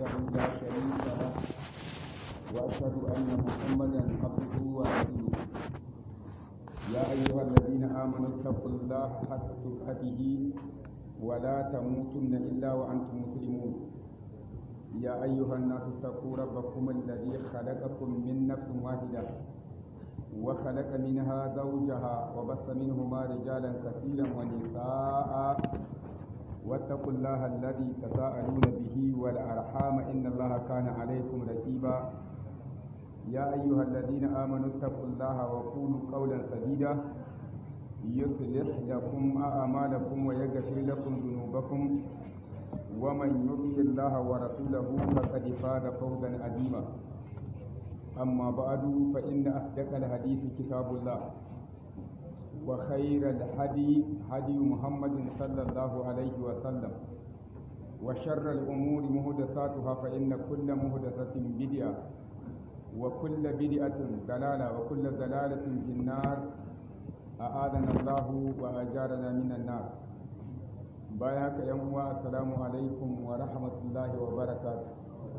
لا شريك له وأشهد أن محمدا عبده ورسوله يا أيها الذين آمنوا اتقوا الله حق تقاته ولا تموتن إلا وأنتم مسلمون يا أيها الناس اتقوا ربكم الذي خلقكم من نفس واحدة وخلق منها زوجها وبث منهما رجالا كثيرا ونساء واتقوا الله الذي تساءلون به والأرحام إن الله كان عليكم رقيبا يا أيها الذين آمنوا اتقوا الله وقولوا قولا سديدا يصلح لكم أعمالكم ويغفر لكم ذنوبكم ومن يطع الله ورسوله فقد فاز فوزا عظيما أما بعد فإن أصدق الحديث كتاب الله وخير الهدي هدي محمد صلى الله عليه وسلم وشر الأمور محدثاتها فإن كل محدثة بدعة وكل بدعة ضلالة وكل ضلالة في النار أعاذنا الله وأجارنا من النار بايعك يا السلام عليكم ورحمة الله وبركاته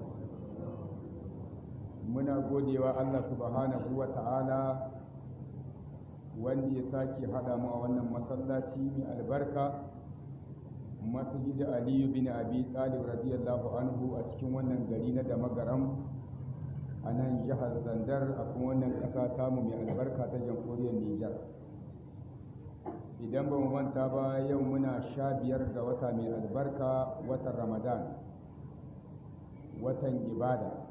muna godewa Allah subhanahu wa ta'ala wanda ya sake haɗa mu a wannan masallaci mai albarka masjid Aliyu bin Abi Talib radiyallahu anhu a cikin wannan gari na Damagaram a nan jihar Zandar a kuma wannan ƙasa tamu mai albarka ta jamhuriyar Nijar. Idan ba mu manta ba yau muna 15 ga wata mai albarka watan Ramadan watan ibada.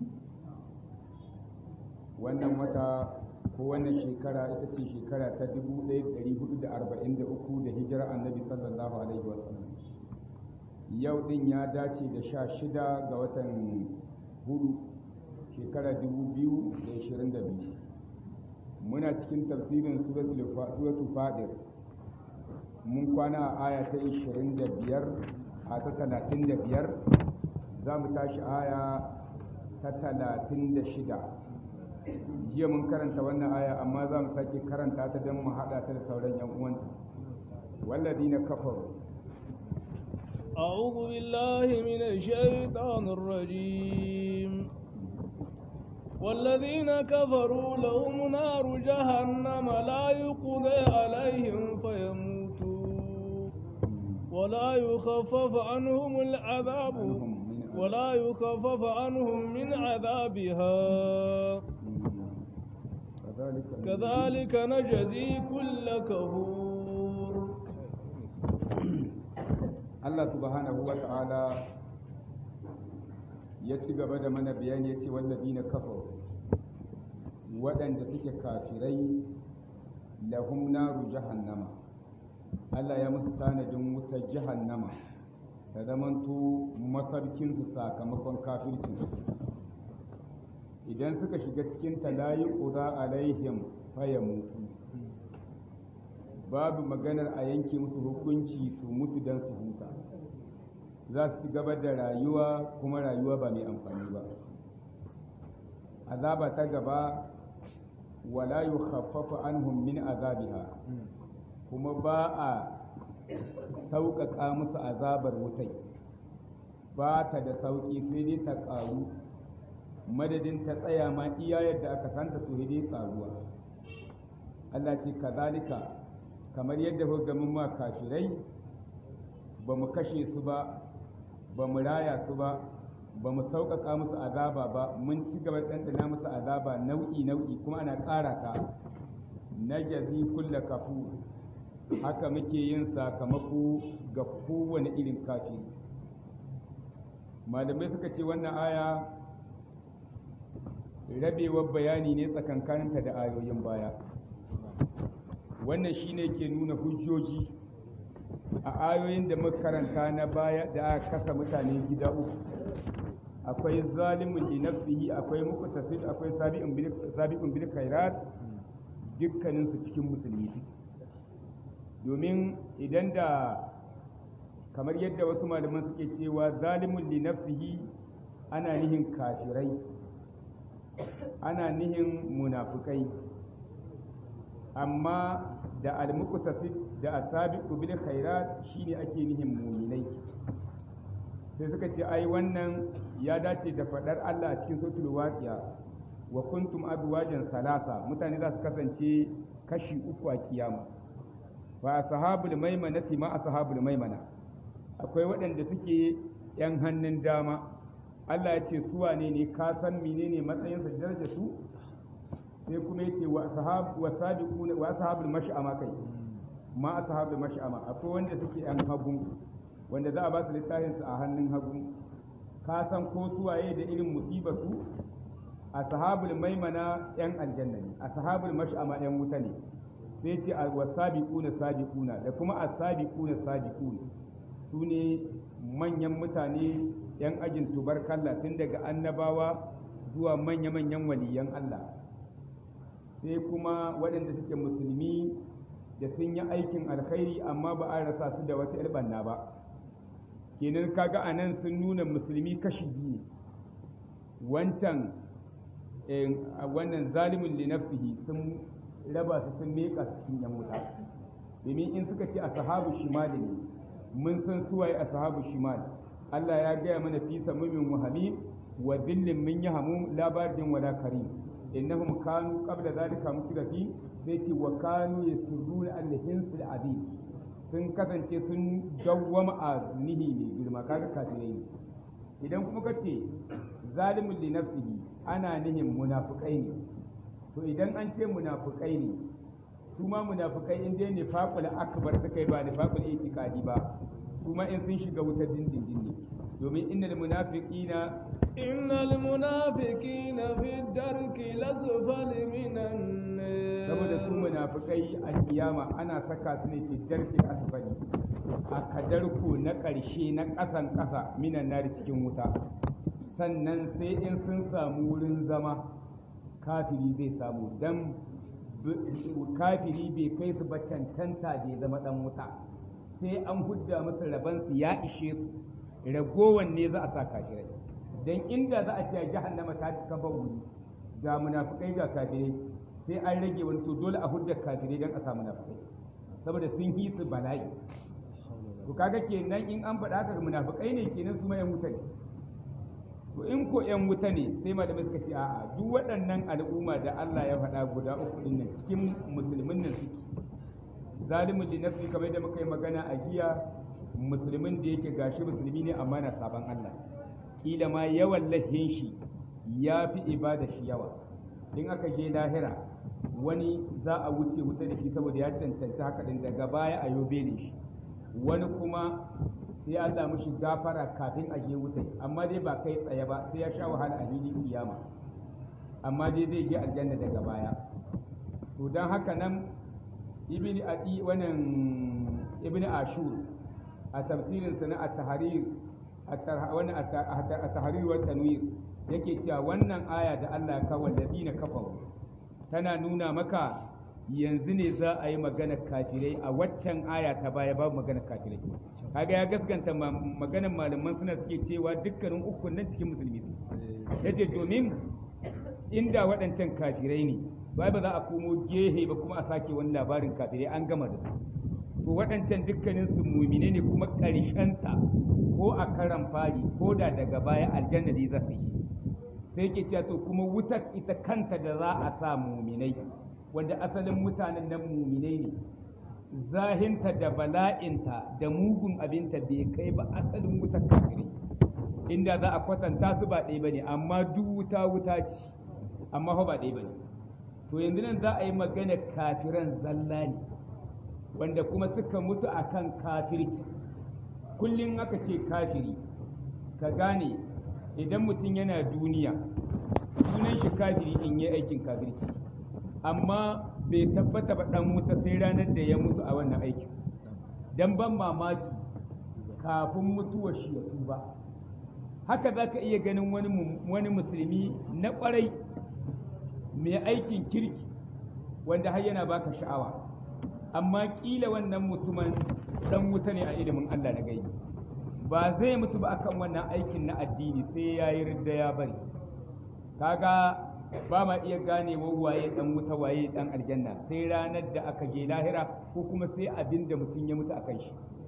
Wannan wata ko wannan shekara ita ce shekara ta 1443 da hijirar annabi sallallahu alaihi wasallam. Yau din ya dace da 16 ga watan hudu shekara 2022. Muna cikin tafsirin suratul Fatir. Mun kwana a aya ta 25 a ta 35 za mu tashi aya ta 36. Jiya mun karanta wannan aya amma za mu sake karanta ta don mu haɗa ta da sauran yan uwanta. walladina kafaru أعوذ بالله من الشيطان الرجيم والذين كفروا لهم نار جهنم لا يقضى عليهم فيموتوا ولا يخفف عنهم العذاب ولا يخفف عنهم من عذابها كذلك نجزي كل كفور. Allah subhanahu wa ta'ala ya ci gaba da mana bayani ya ce wallazina kafaru waɗanda suke kafirai lahum naru jahannama Allah ya musu tanadin wutar jahannama ta zamanto masarkinsu sakamakon kafircinsu idan suka shiga cikin talayi ƙuda alaihim fayamutu babu maganar a yanke musu hukunci su mutu don su huta za su ci gaba da rayuwa kuma rayuwa ba mai amfani ba. Azaba ta gaba wala yukhaffafu anhum min azabiha kuma ba a sauƙaƙa musu azabar wutai ba ta da sauƙi sai dai ta ƙaru madadin ta tsaya ma iya yadda aka santa to dai ƙaruwa. Allah ce kazalika kamar yadda hukumin ma kafirai ba mu kashe su ba ba mu raya su ba ba mu sauƙaƙa musu azaba ba mun ci gaba ɗanɗana musu azaba nau'i kuma ana ƙara ta na jazi kulla kafu haka muke yin sakamako ga kowane irin kafiri. Malamai suka ce wannan aya rabewar bayani ne tsakankaninta da ayoyin baya. Wannan shine ke nuna hujjoji a ayoyin da muka karanta na baya da aka kasa mutane gida uku. Akwai zalimun li nafsihi, akwai muqtasid, akwai sabiqun bil khairat, dukkanin su cikin musulmi. Domin idan da kamar yadda wasu malaman suke cewa zalimun li nafsihi ana nihin kafirai, ana nihin munafukai, amma da al-muqtasid da asabiqu bil khairat shine ake nihin mu'minai. sai suka ce ai wannan ya dace da faɗar Allah a cikin suratul waqi'a wa kuntum azwajan salasa, mutane za su kasance kashi uku a kiyama. Wa ashabul maimanati ma ashabul maimana, akwai waɗanda suke yan hannun dama. Allah ya ce su wane ne, ka san menene matsayinsa da darajar su? Sai kuma ya ce wa ashabul mash'ama, kai ma ashabul mash'ama, akwai wanda suke yan hagu, wanda za a ba su littafin su a hannun hagu. Ka san ko suwaye da irin musibar su? Ashabul maimana yan aljanna ne, ashabul mash'ama yan wuta ne. Sai ce wasabiquna sabiquna, da kuma asabiquna sabiquna, su ne manyan mutane yan ajin tubarkalla, tun daga annabawa zuwa manya-manyan waliyan Allah. Sai kuma waɗanda suke musulmi da sun yi aikin alkhairi amma ba a rasa su da wata irbanna ba. Kenan kaga a nan sun nuna musulmi kashi biyu, wancan wannan zalimin li nafsihi sun raba su sun meka su cikin yan wuta. Domin in suka ce ashabu shimali ne, mun san suwaye ashabu shimal. Allah ya gaya mana fi samumin wahamim wa dhillin min yahmum la bardin wala karim, innahum kanu qabla dhalika mutrafi. Sai ce wa kanu yasurruna al-hinsil adid, sun kasance sun dawwama a nihi ne girma. Kaga kafirai ne. Idan kuma kace zalimin li nafsihi, ana nihin munafikai ne. To idan an ce munafikai ne, su ma munafikai in dai nifaqul akbar suka yi ba nifaqul itiqadi ba, su ma in sun shiga wutar dindindin ne. Domin innal munafiqina fi darki lasfali minan nar, saboda su munafikai a kiyama ana saka su ne fi darki asfali, a kadarku na ƙarshe na ƙasan ƙasa, minan nar, cikin wuta. Sannan sai in sun samu wurin zama kafiri zai samu, dan kafiri bai kai su ba cancanta bai zama dan wuta, sai an hudda masa rabansu ya ishe su, ragowan ne za a sa kafirai. Dan inda za a ce jahannama ta cika ba wuri ga munafikai ga kafirai, sai an rage wani, to dole a hudda kafirai dan a sa munafikai, saboda sun yi su bala'i. To kaga kenan in an faɗa haka munafikai ne, kenan su ma yan wuta ne. To in ko yan wuta ne, sai malamai suka ce a'a, duk waɗannan al'umma da Allah ya faɗa guda uku din nan cikin musulmin nan suke. Zalimin li nafsi, kamar da muka yi magana a jiya, musulmin da yake gashi musulmi ne amma na saban Allah, kila ma yawan lahin shi ya fi ibada shi yawa. In aka je lahira, wani za a wuce wuta da shi saboda ya cancanci haka din, daga baya a yobe ne shi, wani kuma sai Allah mishi gafara kafin a je wuta, amma dai ba kai tsaye ba, sai ya sha wahala a filin kiyama, amma dai zai je aljanna daga baya. To dan haka nan ibn ashur a tafsirin sa na at-tahrir wa tanwir yake cewa wannan aya da Allah ya kawo ladina kafaru tana nuna maka yanzu ne za a yi maganar kafirai. A waccan aya ta baya babu maganar kafirai. Kaga ya gaskanta maganar malaman suna suke cewa dukkanin ukun nan cikin musulmi yace domin inda waɗancan kafirai ne ba za a komo gehe ba kuma a sake wani labarin kafirai, an gama da su. To waɗancan dukkanin su mumine ne, kuma ƙarshenta ko a karan fari ko da daga baya aljanna dai za su yi. Sai ke cewa to kuma wutar ita kanta da za a sa muminai, wanda asalin mutanen nan muminai ne, zahinta da bala'inta da mugun abinta bai kai ba asalin wutar kafirai. Inda za a kwatanta su ba ɗaya ba ne, amma duk wuta ce, amma fa ba ɗaya ba ne. To yanzu nan za a yi magana kafiran zalla ne, wanda kuma suka mutu akan kafirci. Kullum aka ce kafiri, ka gane idan mutum yana duniya sunan shi kafiri in yi aikin kafirci, amma bai tabbata ba dan wuta sai ranar da ya mutu a wannan aikin. Dan ban mamaki kafin mutuwar shi ya tuba. Haka za ka iya ganin wani musulmi na ƙwarai mai aikin kirki wanda har yana baka sha'awa, amma kila wannan mutumin dan wuta ne a ilimin Allah na gaibi, ba zai mutu ba akan wannan aikin na addini, sai ya yi ridda ya bari. Kaga ba ma iya gane waye dan wuta waye dan aljanna sai ranar da aka je lahira, ko kuma sai abin da mutum ya mutu akan shi. To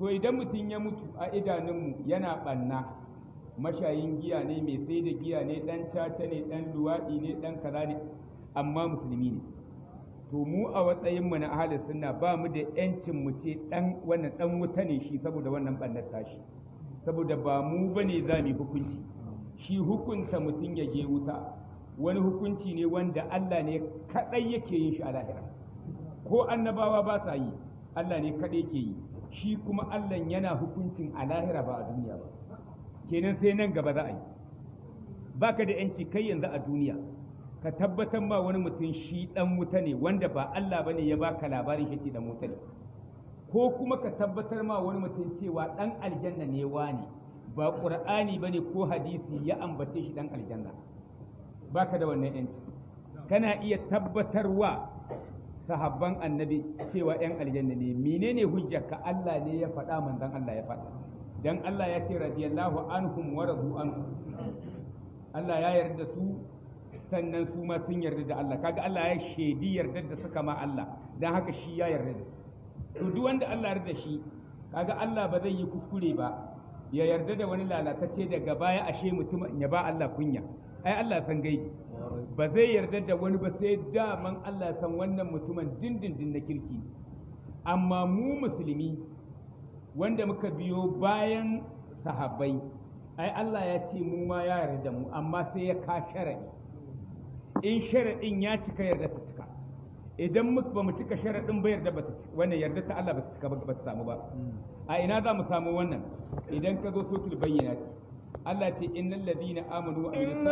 to idan mutum ya mutu a idanunmu yana ɓanna, mashayin giya ne, mai sai da giya ne, ɗan caca ne, ɗan luwaɗi ne, ɗan kaza ne, amma musulmi ne, to mu a matsayinmu na ahalin sunna ba mu da yancin mu ce wannan ɗan wuta ne shi saboda wannan ɓannar tashi, saboda ba mu bane za mu yi hukunci. Shi hukunta mutum ya je wuta wani hukunci ne wanda Allah ne kaɗai yake yin shi a lahira, ko annabawa ba sa yi, Allah ne kaɗai ke yi, shi kuma Allah yana hukuncin a lahira ba a duniya ba, kenan sai nan gaba za a yi. Baka da yanci kai yanzu a duniya ka tabbatar ma wani mutum shi ɗan wuta ne wanda ba Allah bane ya baka labarin shi ce ɗan wuta ne, ko kuma ka tabbatar ma wani mutum cewa ɗan aljanna ne wani, ba ƙur'ani bane ko hadisi ya ambace shi ɗan aljanna, baka da wannan yanci. Kana iya tabbatarwa sahabban annabi cewa ‘yan aljanna ne, menene hujjarka? Allah ne ya faɗa, manzon Allah ya faɗa, dan Allah ya ce radiyallahu anhum wa radu anhu, Allah ya yarda su sannan su ma sun yarda da Allah, kaga Allah ya shaidi yarda da suka ma Allah, dan haka shi ya yarda da to duk wanda Allah ya yarda shi, kaga Allah ba zai yi kuskure ba ya yarda da wani lalatacce daga baya ashe mutum ya ba Allah kunya. Ai Allah san gaibi, ba zai yarda da wani ba sai daman Allah san wannan mutumin dindindin na kirki. Amma mu musulmi wanda muka biyo bayan sahabbai, ai Allah ya ce mu ma ya yarda mu, amma sai ya ka sharadi, in sharadin ya cika yarda ta cika, idan ba mu cika sharadin ba yarda ba ta cika, wannan yarda ta Allah ba ta cika ba ta samu ba. A ina za mu samu wannan? Idan ka zo sotul bayyinati, Allah ce innal ladina amanu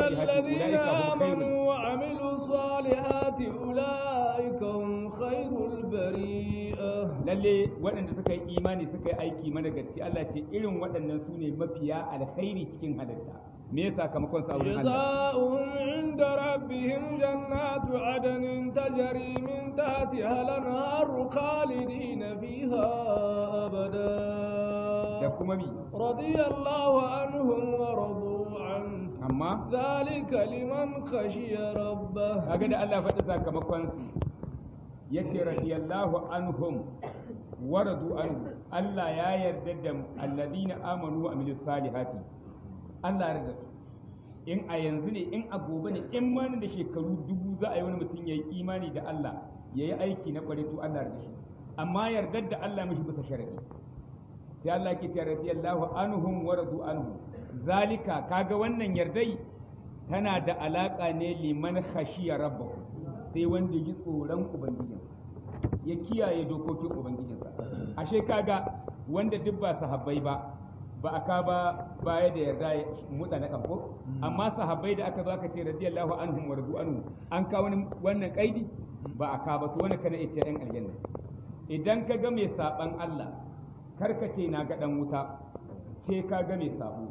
wa amilu salihati ulaika hum khairul bari'a. Lalle waɗanda suka yi imani suka yi aiki managarci, Allah ce irin waɗannan su ne mafiya alkhairi cikin halitta. Me yasa sakamakon sa wurin Allah? Jazaa'un 'inda rabbihim jannatu 'adnin tajri min tahtiha al-anharu khalidina fiha abada. Da kuma mi radiyallahu anhum wa radu an, amma zalika liman khashiya rabbah. kaga da Allah faɗi sakamakon su yace radiyallahu anhum wa radu an, Allah ya yarda da alladina amanu wa amilus salihati, Allah ya yarda in a yanzu ne, in a gobe ne, in ma da shekaru 1000 za a yi wani mutum yayi imani da Allah yayi aiki na kware, to Allah ya yarda shi, amma yardar da Allah mishi bisa sharadi. Sai Allah ke ce radiyallahu anhum wa radu anhu, zalika kaga wannan yardai tana da alaka ne liman khashiya rabbahu, sai wanda ya ji tsoron ubangijinsa, ya kiyaye dokokin ubangijinsa. Ashe kaga wanda duk ba sahabbai ba aka ba baya da yarda ya mutsa na kanko, amma sahabbai da aka zo aka ce radiyallahu anhum wa radu anhu, an kawo wannan kaidi ba aka ba, to wannan kana yace yan aljanna. Idan ka ga mai saban Allah, karka ce na ga dan wuta, ce ka ga mai sabo.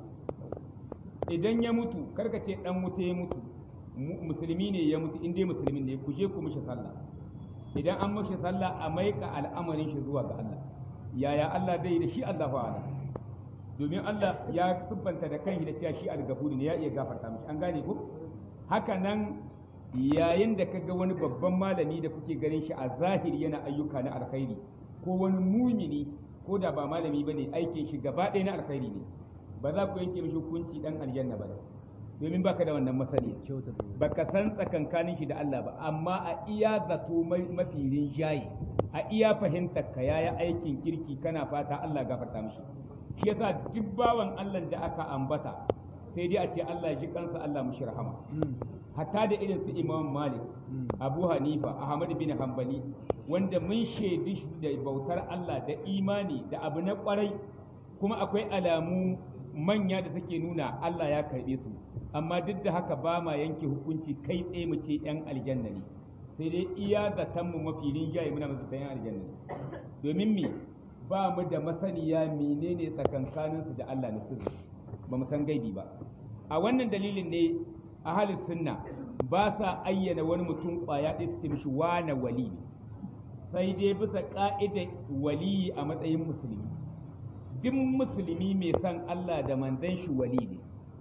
Idan ya mutu karka ce dan wuta ya mutu, musulmi ne ya mutu, in dai musulmi ne ku je ku mishi sallah. Idan an mishi sallah a maika al'amarin shi zuwa ga Allah. Yaya Allah dai da shi Allahu a'lam, domin Allah ya siffanta da kanshi da cewa shi al-ghafur ne, ya iya gafarta mishi, an gane ko? Haka nan yayin da kaga wani babban malami da kuke ganin shi a zahiri yana ayyuka na alkhairi, ko wani mumini ko da ba malami bane aikin shi gaba ɗaya na alkhairi ne, ba za ku yanke mishi hukunci dan aljanna ba, domin baka da wannan masani, baka san tsakankanin shi da Allah ba. Amma a iya zato mafi rinjaye, a iya fahimtar ka yaya aikin kirki, kana fata Allah gafarta mishi. Shi yasa duk bawan Allah da aka ambata sai dai a ce Allah ji kansa, Allah mushi rahama. Hatta da irin su Imam Malik, Abu Hanifa, Ahmad bin Hanbali, wanda mun shaidi shi da bautar Allah da imani da abu na kwarai, kuma akwai alamu manya da suke nuna Allah ya karbe su, amma duk da haka ba ma yanke hukunci kai tsaye mu ce yan aljanna ne, sai dai iya zaton mu mafi rinjaye muna masu yan aljanna ne, domin me ba mu da masaniya menene tsakankanin su da Allah na sirri, ba mu san gaibi ba. A wannan dalilin ne ahlus sunna ba sa ayyana wani mutum kwaya ɗaya su ce mishi wane wali ne, sai dai bisa ka'idar wali a matsayin musulmi. Duk musulmi mai san Allah da manzon shi wali ne,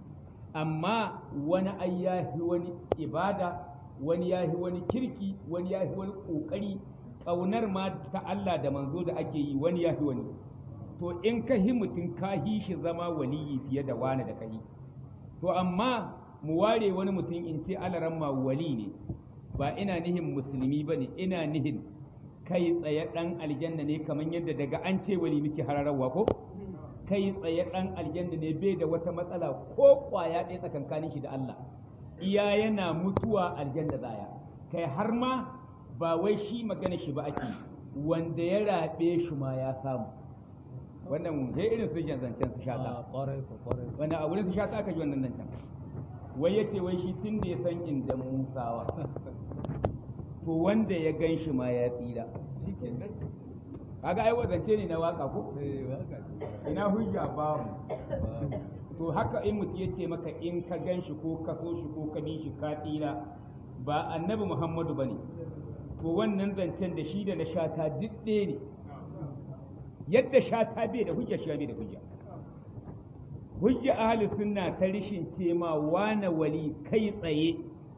amma wani ai yahi wani ibada, wani yahi wani kirki, wani yahi wani kokari, ƙaunar ma ta Allah da manzo da ake yi wani yahi wani. to in ka hi mutum ka hi shi zama waliyi fiye da wani da kai to amma mu ware wani mutum in ce alaramma wali ne ba ina nihin musulmi ba ne ina nihin kai tsaye ɗan aljanna ne kamar yadda daga an ce wali muke hararwa ko kai tsaye ɗan aljanna ne bai da wata matsala ko ƙwaya ɗaya tsakankanin shi da Allah iya yana mutuwa aljanna zaya kai har ma ba wai shi magana shi ba ake wanda ya raɓe shi ma ya samu wannan sai irin su zancen su shata wanda a wurin su shata aka ji wannan zancen wai ya ce wai shi tun da ya san inda musawa to wanda ya gan shi ma ya tsira kaga ai zance ne na waka ko ina hujja babu to haka in mutum ya ce maka in ka gan shi ko ka so shi ko ka bi shi ka tsira ba annabi muhammadu bane to wannan zancen da shi da na shata duk ɗaya ne yadda shata bai da hujja shi bai da hujja hujja ahli sunna ta rishin ce ma wane wali kai tsaye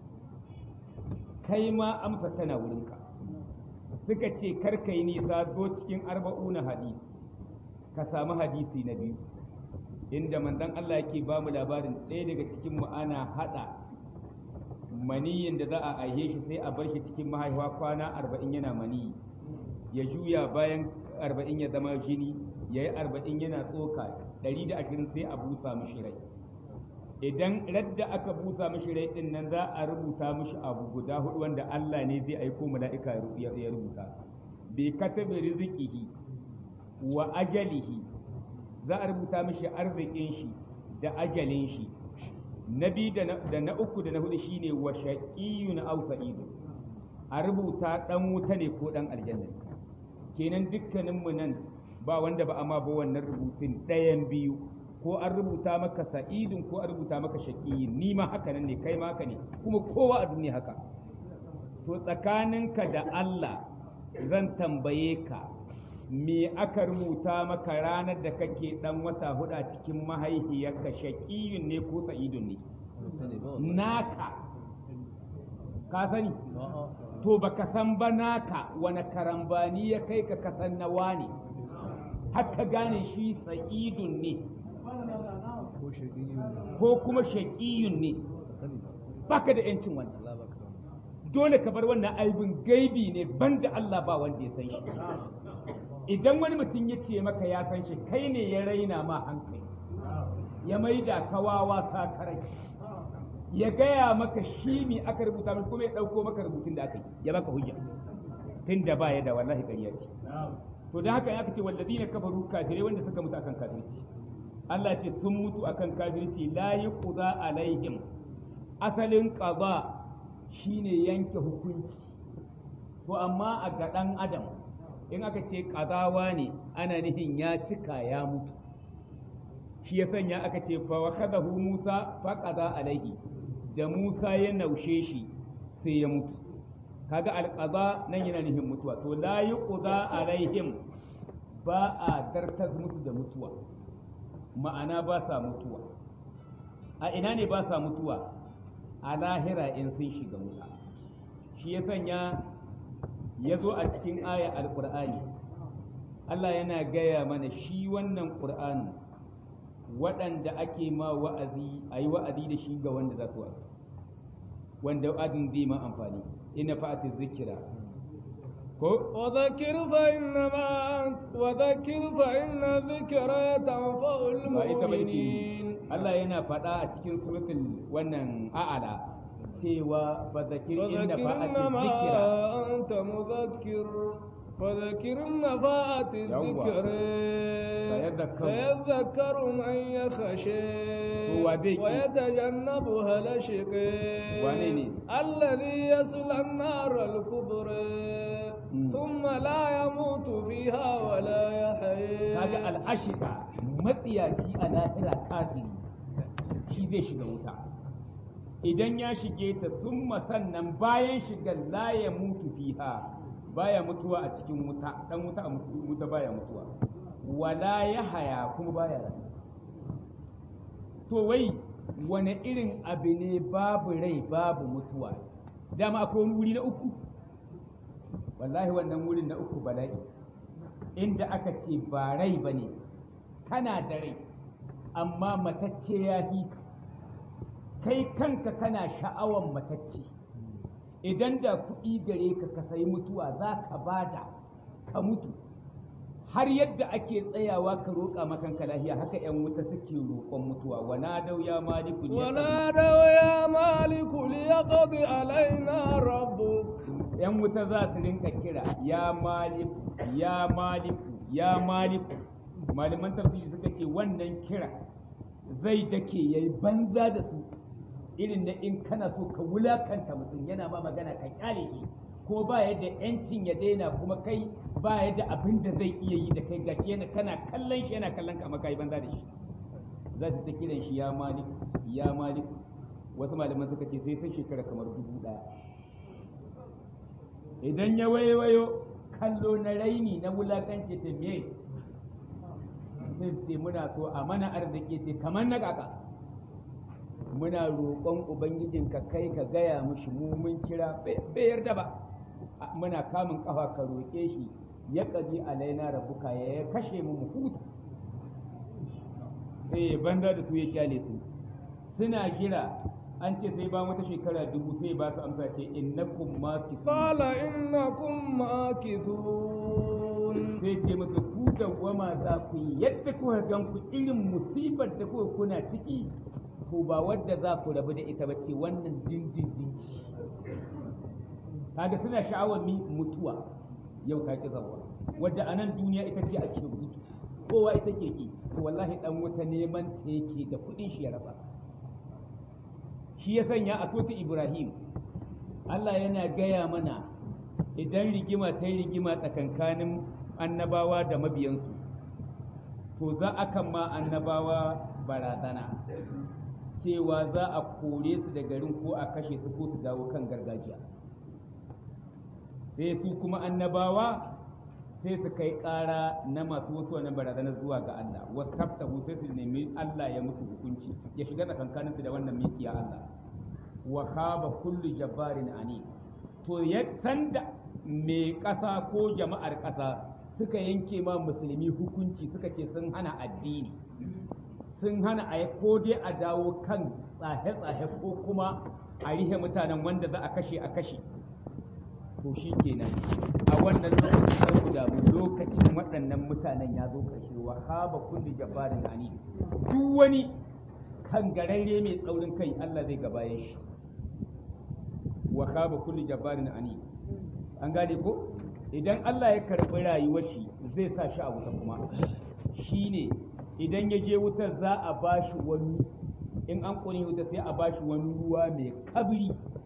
kai ma amsa tana wurinka suka ce karka yi nisa zo cikin arba'una hadisi ka samu hadisi na biyu inda manzon Allah yake ba mu labarin ɗaya daga cikin mu ana hada maniyin da za a aihe shi sai a bar shi cikin mahaifa kwana 40 yana maniyi ya juya bayan 40 ya zama jini ya yi 40 yana tsoka 120 sai a busa mishi rai idan radda aka busa mishi rai din nan za a rubuta mishi abu guda hudu wanda Allah ne zai aiko mala'ika ya rubuta bi katabi rizqihi wa ajalihi za a rubuta mishi arzikin shi da ajalin shi na biyu da na uku da na hudu shine wa shaqiyyun aw sa'idun a rubuta dan wuta ne ko dan aljanna kenan dukkanin mu nan ba wanda ba amma ba wannan rubutun ɗayan biyu ko an rubuta maka sa'idun ko an rubuta maka shaqiyyin ni ma haka nan ne kai ma haka ne kuma kowa a duniya haka to tsakaninka da Allah zan tambaye ka me aka rubuta maka ranar da kake dan wata hudu a cikin mahaihiyarka shaqiyyun ne ko sa'idun ne naka ka sani to baka san ba naka wani karambani ya kai ka kasan nawa ne haka gane shi sa'idun ne ko kuma shaƙiyun ne baka da yancin wannan dole ka bar wannan aibin gaibi ne banda Allah ba wanda ya san shi idan wani mutum ya ce maka ya san shi kai ne ya raina ma hankali ya maida kawawa sakarai ya gaya maka shi ne aka rubuta mai kuma ya ɗauko maka rubutun da aka yi ya baka hujja tun da baya da wallahi ƙarya ce to da haka aka ce wallazina kafaru kafirai wanda suka mutu akan kafirci Allah ce sun mutu akan kafirci la yuqda alaihim asalin qada shine yanke hukunci to amma a ga dan adam in aka ce qadawa ne ana nihin ya cika ya mutu shi ya sanya aka ce fa wakadahu Musa fa qada alaihi da Musa ya naushe shi sai ya mutu kaga alqada nan yana nihin mutuwa to la yuqda alaihim ba a dartas musu da mutuwa ma'ana ba sa mutuwa a ina ne ba sa mutuwa a lahira in sun shiga wuta shi ya sanya ya zo a cikin aya alqur'ani Allah yana gaya mana shi wannan qur'ani waɗanda ake ma wa'azi a yi wa'azi da shi ga wanda za su wa'azi wanda wa'azin zai ma amfani ina fa'ati zikira ko وذكر فإن الذكرى تنفع المؤمنين Allah yana faɗa a cikin suratul wannan a'ala cewa fa zakir inna fa'ati zikira anta muzakkir فذكر النفاءة الذكر سيذكر من يخشى ويتجنبها الأشقى الذي يصلى النار الكبرى ثم لا يموت فيها ولا يحيى هذا الأشقى متياتي على إلى كافر shi zai shiga wuta idan ya shige ta summa sannan bayan shigar la ya mutu fiha baya mutuwa a cikin wuta dan wuta a wuta baya mutuwa wala ya haya kuma baya rai to wai wani irin abu ne babu rai babu mutuwa dama akwai wani wuri na uku wallahi wannan wurin na uku bala'i inda aka ce ba rai bane kana da rai amma matacce ya fi kai kanka kana sha'awan matacce idan da kuɗi gare ka ka sayi mutuwa za ka bada ka mutu har yadda ake tsayawa ka roƙa makanka lahiya haka ‘yan wuta suke roƙon mutuwa wana dau ya maliku liyaqdi alaina rabbuk ‘yan wuta za su rinka kira ya maliku ya maliku ya maliku malaman tafsiri suka ce wannan kira zai dake yayi banza da su irin na in kana so ka wulakanta mutum yana ma magana ka kyale shi ko ba yadda yancin ya daina kuma kai ba yadda abin da zai iya yi da kai gashi yana kana kallon shi yana kallon ka amma kai banza da shi za su ta kiran shi ya malik ya malik wasu malaman suka ce sai shekara kamar 1000 idan ya wayo kallo na raini na wulakanci ta me sai ce muna so a mana arziki ce kamar na kaka muna roƙon ubangijinka kai ka gaya mushi mu mun kira bai yarda ba muna kamun kafa ka roƙe shi ya ƙabi alaina rabuka ya kashe mu huta sai banda da su ya kyale su suna jira an ce sai ba wata shekara 1000 sai ba su amsa ce innakum makithun qala innakum makithun sai ce musu ku dawwama za ku yi yadda kuka gan ku irin musibar da kuka kuna ciki ko ba wadda za ku rabu da ita ba ce wannan dindindin ce kaga suna sha'awar mutuwa yau ta ki zawa wadda a nan duniya ita ce ake gudu kowa ita ke ki to wallahi dan wuta neman ta yake da kudin shi ya rasa shi ya sanya a sota Ibrahim Allah yana gaya mana idan rigima ta yi rigima tsakankanin annabawa da mabiyansu to za a kan ma annabawa barazana cewa za a kore su da garin ko a kashe su ko su dawo kan gargajiya sai su kuma annabawa sai su kai ƙara na masu wasu wani barazana zuwa ga Allah wasu kaftahu sai su nemi Allah ya musu hukunci ya shiga tsakankanin su da wannan mikiya Allah wa khaba kullu jabbarin ani to ya sanda mai ƙasa ko jama'ar ƙasa suka yanke ma musulmi hukunci suka ce sun hana addini sun hana a ko dai a dawo kan tsahe-tsahe ko kuma a rihe mutanen wanda za a kashe to shi kenan a wannan lokacin da lokacin waɗannan mutanen ya zo ƙarshe wa haba kulli jabbarin ani duk wani kangararre mai tsaurin kai Allah zai gabaye shi wa haba kulli jabbarin ani an gane ko idan Allah ya karɓi rayuwar shi zai sa shi a wuta kuma shine idan ya je wutar za a bashi wani in an ƙone wuta sai a bashi wani ruwa mai kabri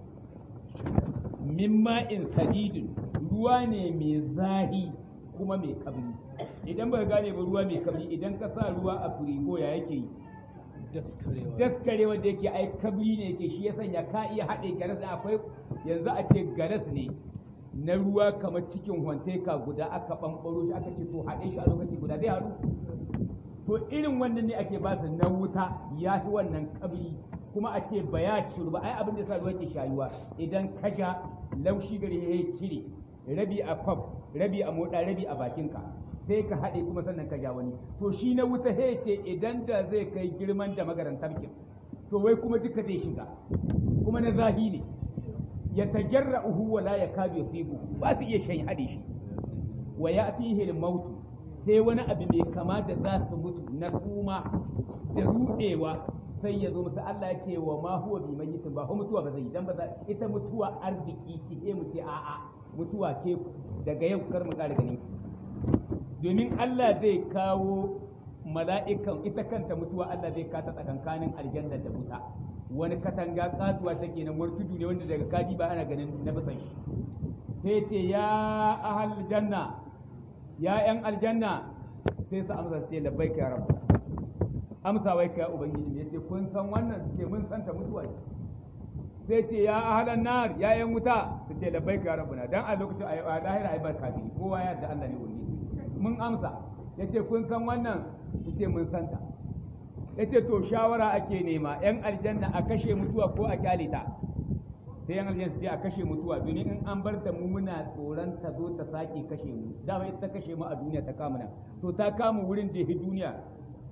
min ma'in sadidin ruwa ne mai zahi kuma mai kabri idan ba gane ba ruwa mai kabri idan ka sa ruwa a firigo ya yake yi daskarewa da yake ai kabri ne yake shi ya sanya ka iya haɗe garas da akwai yanzu a ce garas ne na ruwa kamar cikin hwanteka guda aka ɓamɓaro shi aka ce to haɗe shi a lokaci guda zai haɗu to irin wannan ne ake ba su na wuta ya fi wannan kabri kuma a ce ba ya ciru ba ai abin da sa ruwa ke shayuwa idan ka ja laushi gari ya cire rabi a kwaf rabi a moda rabi a bakinka sai ka haɗe kuma sannan ka ja wani to shi na wuta he ce idan da zai kai girman da magarantar kin to wai kuma duka zai shiga kuma na zahi ne ya tajarra'uhu wa la yakadu yusibu ba su iya shan haɗe shi wa ya'tihi al-maut sai wani abu mai kama da za su mutu na suma da ruɗewa sai ya zo musu Allah ya ce wa ma huwa bi mayyitin ba mutuwa ba zai yi dan ba ita mutuwa arziki ce mu ce a'a mutuwa ce daga yau kar mu ƙara ganin ki domin Allah zai kawo mala'ikan ita kanta mutuwa Allah zai kata tsakankanin aljanna da wuta wani katanga katuwa take nan wani tudu ne wanda daga kaji ba ana ganin na bisan shi sai ce ya ahal janna ya yan aljanna sai su amsa su ce labbaika ya rabbu amsa wai ka ubangiji ne yace kun san wannan su ce mun san ta mutuwa ce sai ce ya ahlan nar ya yan wuta su ce labbaika ya rabbuna dan a lokacin a lahira ai barka bi kowa ya da Allah ne ubangiji mun amsa yace kun san wannan su ce mun san ta yace to shawara ake nema yan aljanna a kashe mutuwa ko a kyale ta sai yan aljanna su ce a kashe mutuwa domin in an bar ta mu muna tsoron ta zo ta sake kashe mu dama ita ta kashe mu a duniya ta kama nan to ta kama wurin da ya duniya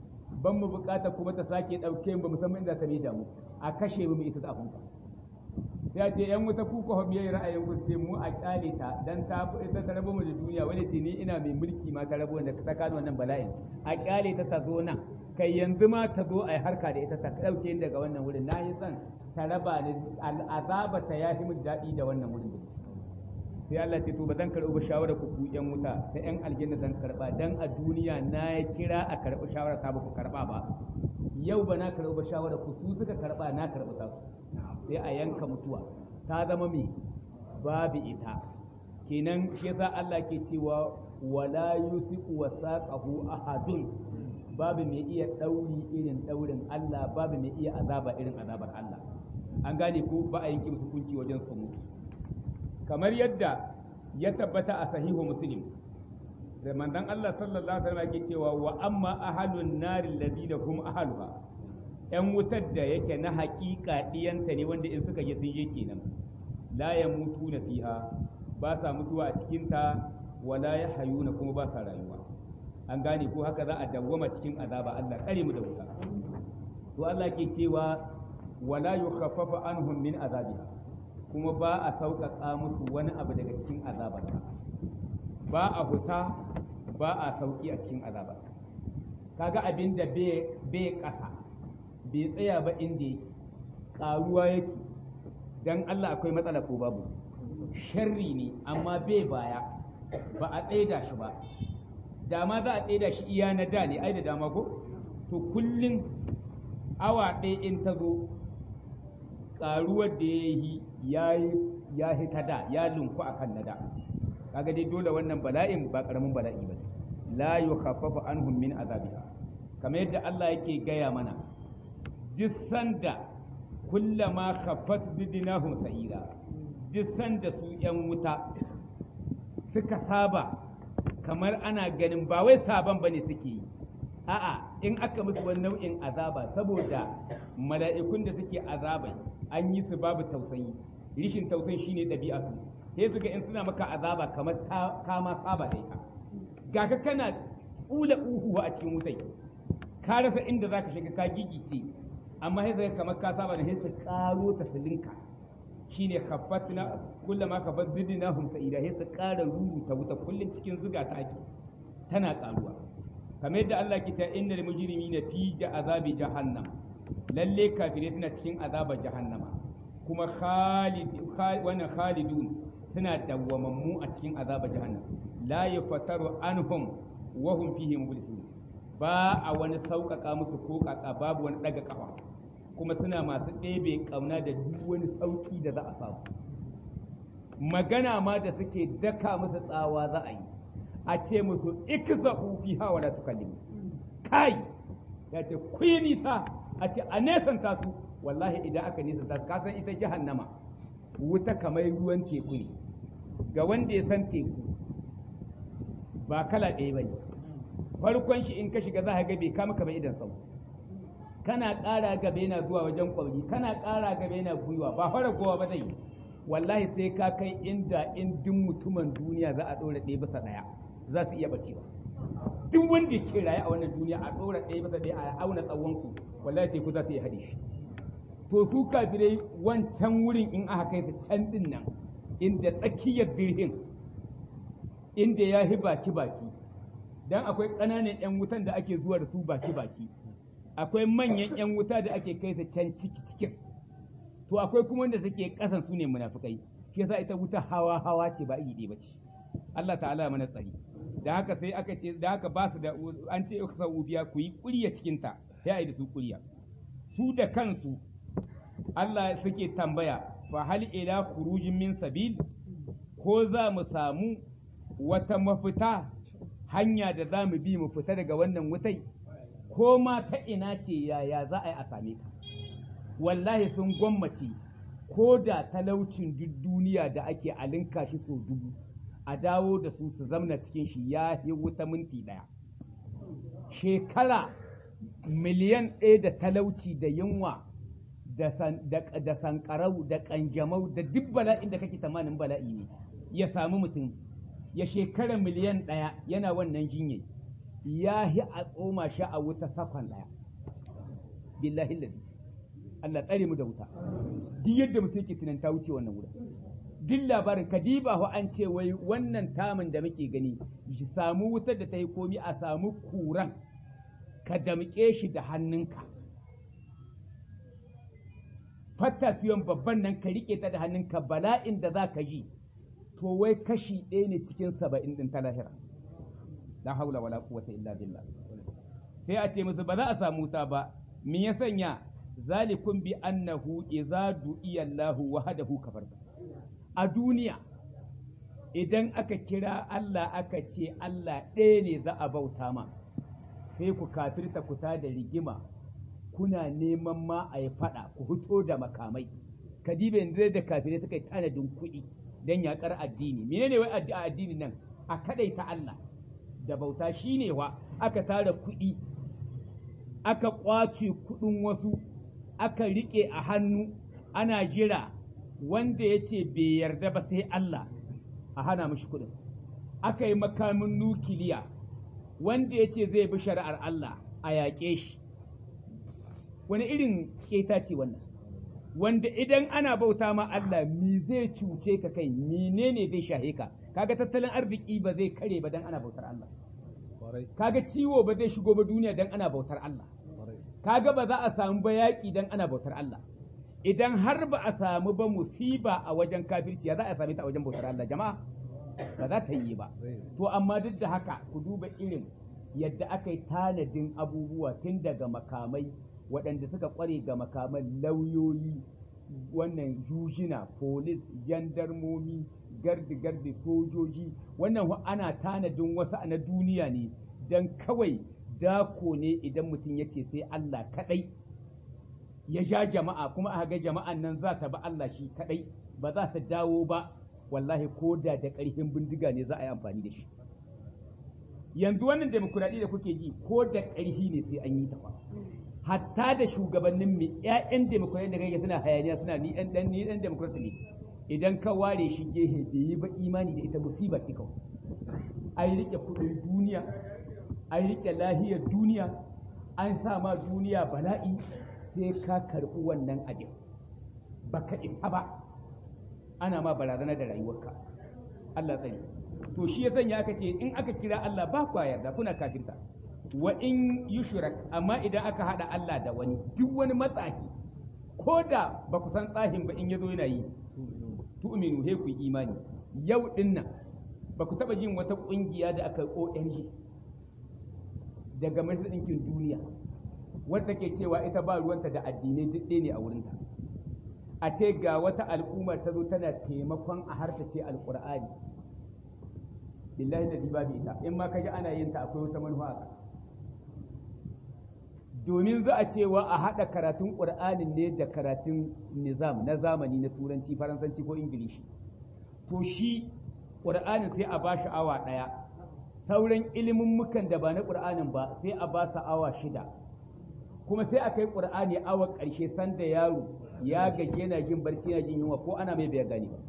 ban mu bukata kuma ta sake ɗauke mu musamman inda ta da mu a kashe mu ita ta afunka sai a ce yan wuta ku ko biye ra'ayin ku ce mu a kyale ta dan ta ita ta rabo mu da duniya wani ce ni ina mai mulki ma ta rabo da ta kano wannan bala'in a kyale ta zo nan kai yanzu ma ta zo ai harka da ita ta ɗauke ni daga wannan wurin na yi son ta raba ni al'azaba ta yafi mu daɗi da wannan wurin da sai Allah ce to ba zan karɓi shawara ku yan wuta ta yan aljanna zan karɓa dan a duniya na ya kira a karɓi shawara ta ba ku karɓa ba yau ba na karɓi shawara ku su suka karɓa na karɓi ta sai a yanka mutuwa ta zama me babu ita kenan shi yasa Allah ke cewa wala yusiku wasaqahu ahadun babu mai iya dauri irin daurin Allah babu mai iya azaba irin azabar Allah an gane ko ba a yanke musu kunci wajen su mutu kamar yadda ya tabbata a sahihu muslim da manzon Allah sallallahu alaihi wasallam yake cewa wa amma ahlun nari alladhina hum ahluha yan wutar da yake na haƙiƙa diyanta ne wanda in suka je sun je kenan la yamutuna fiha ba sa mutuwa a cikin ta wala yahayuna kuma ba sa rayuwa an gane ko haka za a dawwama cikin azaba Allah kare mu da wuta to Allah ke cewa wala yukhaffafu anhum min azabiha kuma ba a sauƙaƙa musu wani abu daga cikin azabarka ba a huta ba a sauƙi a cikin azabar kaga abin da bai ƙasa bai tsaya ba inda yake ƙaruwa yake don Allah akwai matsala ko babu sharri ne amma bai baya ba a tsaida shi ba dama za a tsaida shi iya na da ne ai da dama ko to kullum awa ɗaya in ta zo ƙaruwar da ya yi ta da ya linku a kan nada kaga dai dole wannan bala'in ba ƙaramin bala'i ba la yukhaffafu anhum min azabiha kamar yadda Allah yake gaya mana duk sanda kullama khaffat bidinahum sa'ira duk sanda su yan wuta suka saba kamar ana ganin ba wai saban bane suke yi a'a in aka musu wani nau'in azaba saboda mala'ikun da suke azabai an yi su babu tausayi rishin tausayi shine ɗabi'a su sai suka in suna maka azaba kamar ka ma saba da ita ga ka kana tsula uhuwa a cikin wutai ka rasa inda zaka shiga ka gigice amma sai zaka kamar ka saba da sai su karo ta silinka shine khaffatna kullama khaffat zidnahum sa'ida sai su kara ruru ta wuta kullun cikin zuga ta ake tana karuwa kamar yadda Allah ke cewa innal mujrimina fi azabi jahannam lalle kafirai suna cikin azabar jahannama kuma khalidun suna dawwamammu a cikin azabar jahannam la yaftaru anhum wa hum fihi mublisun ba a wani sauƙaƙa musu ko ƙaƙa babu wani ɗaga ƙafa kuma suna masu ɗebe ƙauna da duk wani sauƙi da za a samu magana ma da suke daka musu tsawa za a yi a ce musu ikza'u fiha wala tukallimu kai ya ce ku yi nisa a ce a nesanta su wallahi idan aka nesanta su kasan ita jahannama wuta kamar ruwan teku ne ga wanda ya san teku ba kala ɗaya ba ne farkon shi in ka shiga za ka ga bai kama kamar idan sau kana ƙara gaba yana zuwa wajen ƙwauri kana ƙara gaba yana gwiwa ba fara kowa ba zai wallahi sai ka kai inda in duk mutumin duniya za a ɗora ɗaya bisa ɗaya za su iya bacewa duk wanda ke raye a wannan duniya a ɗora ɗaya bisa ɗaya a auna tsawonku wallahi teku za ta yi haɗe shi to su kafirai wancan wurin in aka kai su can ɗin nan inda tsakiyar birhin inda ya yi baki-baki dan akwai ƙananan 'yan wutan da ake zuwa da su baki-baki akwai manyan 'yan wuta da ake kai su can ciki-cikin to akwai kuma wanda suke ƙasan su ne munafukai shi yasa ita wuta hawa-hawa ce ba iri ɗaya ba ce Allah ta'ala mana tsari da haka sai aka ce da haka ba su da an ce ikhsa'u biya ku yi ƙurya cikin ta sai a yi da su ƙurya su da kansu Allah suke tambaya fa hal ila khurujin min sabil ko za mu samu wata mafita hanya da za mu bi mu fita daga wannan wutai ko ma ta ina ce yaya za a yi a same ka wallahi sun gwammace ko da talaucin duk duniya da ake alinka shi so dubu a dawo da su zamna cikin shi ya yi wuta minti ɗaya shekara miliyan ɗaya da talauci da yunwa da sankarau da ƙanjamau da duk bala'in da kake tamanin bala'i ne ya samu mutum ya shekara miliyan ɗaya yana wannan jinye ya yi a tsoma shi a wuta sakon ɗaya billahi ladhi Allah tsare mu da wuta duk yadda mutum yake tunan ta wuce wannan wurin duk labarin kadiba ho an ce wai wannan tamin da muke gani shi samu wutar da ta yi komi a samu kuran ka damƙe shi da hannunka fattasiyon babban nan ka riƙe ta da hannunka bala'in da za ka yi to wai kashi ɗaya ne cikin 70 ɗin ta lahira la haula wala quwwata illa billah sai a ce musu ba za a samu wuta ba me ya sanya zalikum bi annahu idza du'iya Allahu wahdahu kafarta a duniya idan aka kira Allah aka ce Allah ɗaya ne za a bauta ma sai ku kafirta ku ta da rigima kuna neman ma a yi faɗa ku fito da makamai kadiba yanzu da kafirai suka yi tanadin kuɗi don yaƙar addini menene wai addinin nan a kaɗai ta Allah da bauta shine wa aka tara kuɗi aka ƙwace kuɗin wasu aka riƙe a hannu ana jira wanda ya ce bai yarda ba sai Allah a hana mashi kuɗin aka yi makamin nukiliya wanda ya ce zai bi shari'ar Allah a yaƙe shi wani irin ƙeta ce wannan wanda idan ana bauta ma Allah mi zai cuce ka kai menene zai shahe ka kaga tattalin arziki ba zai kare ba dan ana bautar Allah kaga ciwo ba zai shigo ba duniya dan ana bautar Allah kaga ba za a samu ba yaƙi dan ana bautar Allah idan har ba a samu ba musiba a wajen kafirci ya za a same ta a wajen bautar Allah jama'a ba za ta yi ba to amma duk da haka ku duba irin yadda aka yi tanadin abubuwa tun daga makamai waɗanda suka ƙware ga makaman lauyoyi wannan jujina polis jandarmomi gardi sojoji wannan ana tanadin wasu na duniya ne don kawai dako ne idan mutum ya ce sai Allah kaɗai ya ja jama'a kuma a ga jama'an nan za ta ba Allah shi kaɗai ba za ta dawo ba wallahi ko da ƙarfin bindiga ne za a yi amfani da shi yanzu wannan demokuraɗi da kuke ji ko da ƙarfi ne sai an yi ta hatta da shugabannin mu ƴaƴan demokuraɗi da kake suna hayaniya suna ni ɗan demokuraɗi ne idan ka ware shi gehe bai yi ba imani da ita musiba ce kawai an riƙe kuɗin duniya an riƙe lahiyar duniya an sa ma duniya bala'i sai ka karɓi wannan abin baka isa ba ana ma barazana da rayuwarka Allah tsari to shi ya sanya aka ce in aka kira Allah ba kwa yarda kuna kafirta wa in yushrak amma idan aka hada Allah da wani duk wani matsafi ko da ba ku san tsahin ba in yazo yana yi tu'minu he ku imani yau din nan ba ku taba jin wata kungiya da aka ONG daga majalisar ɗinkin duniya wadda ke cewa ita ba ruwanta da addinai duk ne a wurinta a ce ga wata al'ummar ta zo tana taimakon a hartace alƙur'ani billahi da babu ita in ma kaji ana yin ta akwai wata manufa a domin za a cewa a haɗa karatun ƙur'anin ne da karatun nizam na zamani na turanci faransanci ko ingilishi to shi ƙur'anin sai a ba shi awa ɗaya sauran ilimin mukan da ba na ƙur'anin ba sai a ba su awa 6 kuma sai a kai ƙur'ani awa ƙarshe sanda yaro ya gaji yana jin barci yana jin yunwa ko ana mai bai gani ba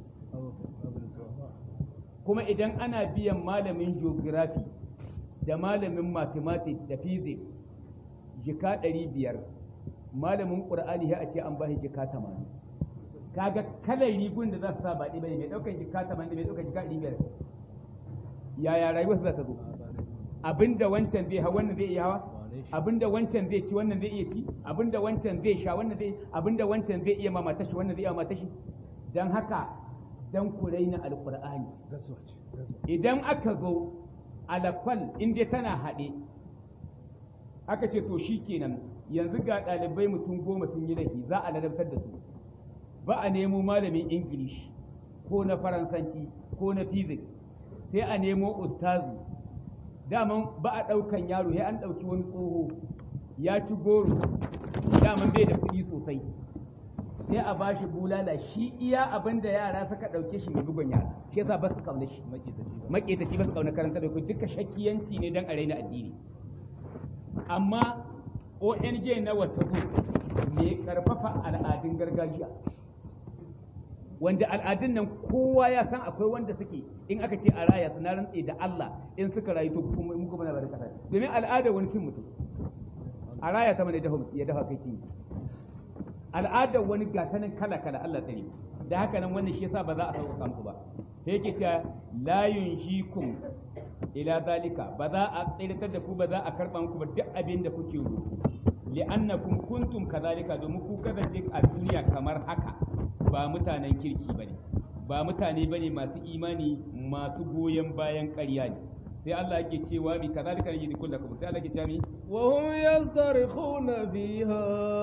kuma idan ana biyan malamin geography da malamin mathematics da physics jika 500 malamin ƙur'ani ya a ce an ba shi jika 80 kaga kalar rigun da za su sa ba ɗi bane mai ɗaukar jika 80 da mai ɗaukar jika 500 yaya rayuwarsa za ta zo abinda wancan zai hawa wannan zai iya hawa abinda wancan zai ci wannan zai iya ci abinda wancan zai sha wannan zai abinda wancan zai iya mamata shi wannan zai iya mamata shi dan haka dan ku raina alqur'ani idan aka zo alakwal inda tana haɗe aka ce to shikenan yanzu ga ɗalibai mutum 10 sun yi laifi za a ladabtar da su ba a nemo malamin ingilishi ko na faransanci ko na physics sai a nemo ustazu daman ba a ɗaukan yaro ya an ɗauki wani tsoho ya ci goro daman bai da kuɗi sosai sai a ba shi bulala shi iya abin da yara suka ɗauke shi mai bugun yara shi yasa ba su kauna shi maƙetaci ba su kauna karanta da ku duka shakkiyanci ne don a raina addini amma ONG na wata ne karfafa al'adun gargajiya wanda al'adun nan kowa ya san akwai wanda suke in aka ce a raya su na rantse da Allah in suka rayu to muku mana bari kasa domin al'ada wani cin mutum a raya ta mana ya dafa kai ci al'adar wani gatanin kala kala Allah tsare da haka nan wannan shi yasa ba za a sauka musu ba sai yake cewa la yunshikum ila zalika ba za a tsiratar da ku ba za a karba muku ba duk abin da kuke roƙo li'annakum kuntum kadhalika domin ku kasance a duniya kamar haka ba mutanen kirki bane ba mutane bane masu imani masu goyon bayan ƙarya ne sai Allah yake cewa mi kadhalika yajid kullakum sai Allah yake cewa mi wa hum yastarikhuna fiha